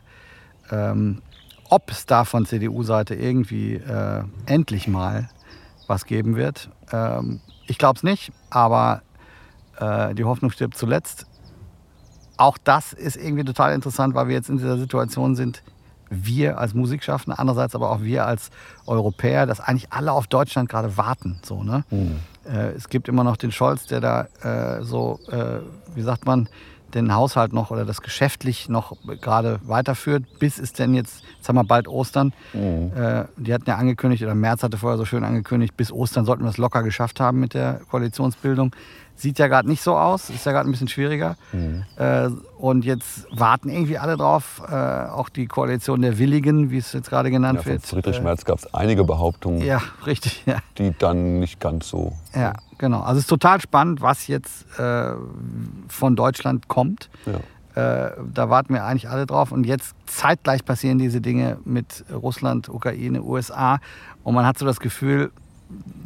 ob es da von CDU-Seite irgendwie endlich mal was geben wird. Ich glaube es nicht, aber die Hoffnung stirbt zuletzt. Auch das ist irgendwie total interessant, weil wir jetzt in dieser Situation sind, wir als Musikschaffende, andererseits aber auch wir als Europäer, dass eigentlich alle auf Deutschland gerade warten. So, ne? Es gibt immer noch den Scholz, der da wie sagt man, den Haushalt noch oder das geschäftlich noch gerade weiterführt, bis es denn jetzt haben wir bald Ostern. Die hatten ja angekündigt, oder Merz hatte vorher so schön angekündigt, bis Ostern sollten wir es locker geschafft haben mit der Koalitionsbildung. Sieht ja gerade nicht so aus, ist ja gerade ein bisschen schwieriger. Und jetzt warten irgendwie alle drauf, auch die Koalition der Willigen, wie es jetzt gerade genannt wird. Von Friedrich Merz gab es einige Behauptungen, ja, richtig, ja, die dann nicht ganz so... Ja, genau. Also es ist total spannend, was jetzt von Deutschland kommt. Ja. Da warten wir eigentlich alle drauf. Und jetzt zeitgleich passieren diese Dinge mit Russland, Ukraine, USA. Und man hat so das Gefühl,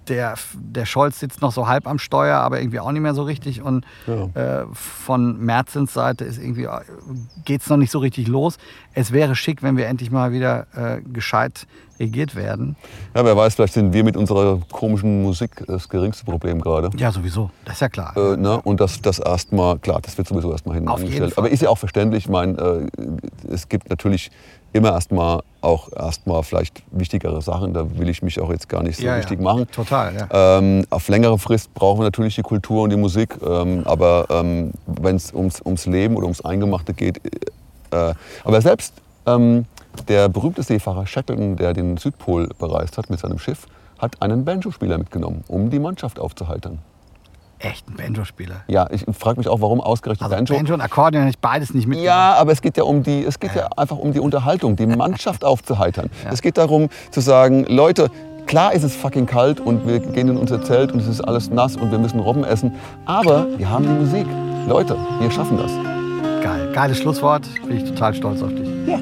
der Scholz sitzt noch so halb am Steuer, aber irgendwie auch nicht mehr so richtig. Und von Merzens Seite geht es noch nicht so richtig los. Es wäre schick, wenn wir endlich mal wieder gescheit regiert werden. Ja, wer weiß, vielleicht sind wir mit unserer komischen Musik das geringste Problem gerade. Ja, sowieso. Das ist ja klar. Und das erstmal, klar, das wird sowieso erstmal hinten angestellt. Aber ist ja auch verständlich. Ich meine, es gibt natürlich immer erstmal vielleicht wichtigere Sachen. Da will ich mich auch jetzt gar nicht so wichtig machen. Total, ja. Auf längere Frist brauchen wir natürlich die Kultur und die Musik. Aber wenn es ums Leben oder ums Eingemachte geht. Aber selbst der berühmte Seefahrer Shackleton, der den Südpol bereist hat mit seinem Schiff, hat einen Banjo-Spieler mitgenommen, um die Mannschaft aufzuheitern. Echt, ein Banjo-Spieler? Ja, ich frage mich auch, warum ausgerechnet Banjo? Banjo und Akkordeon hätte ich beides nicht mitgenommen. Ja, aber es geht ja einfach um die Unterhaltung, die Mannschaft aufzuheitern. Ja. Es geht darum zu sagen, Leute, klar ist es fucking kalt und wir gehen in unser Zelt und es ist alles nass und wir müssen Robben essen, aber wir haben die Musik. Leute, wir schaffen das. Geil, geiles Schlusswort. Bin ich total stolz auf dich. Ja.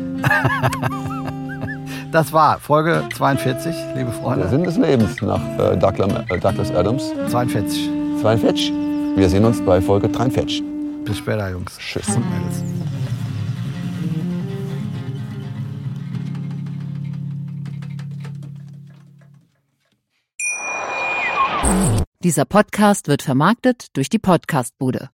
Das war Folge 42, liebe Freunde. Der Sinn des Lebens nach Douglas Adams. 42. Wir sehen uns bei Folge 43. Bis später, Jungs. Tschüss. Und Mädels. Dieser Podcast wird vermarktet durch die Podcastbude.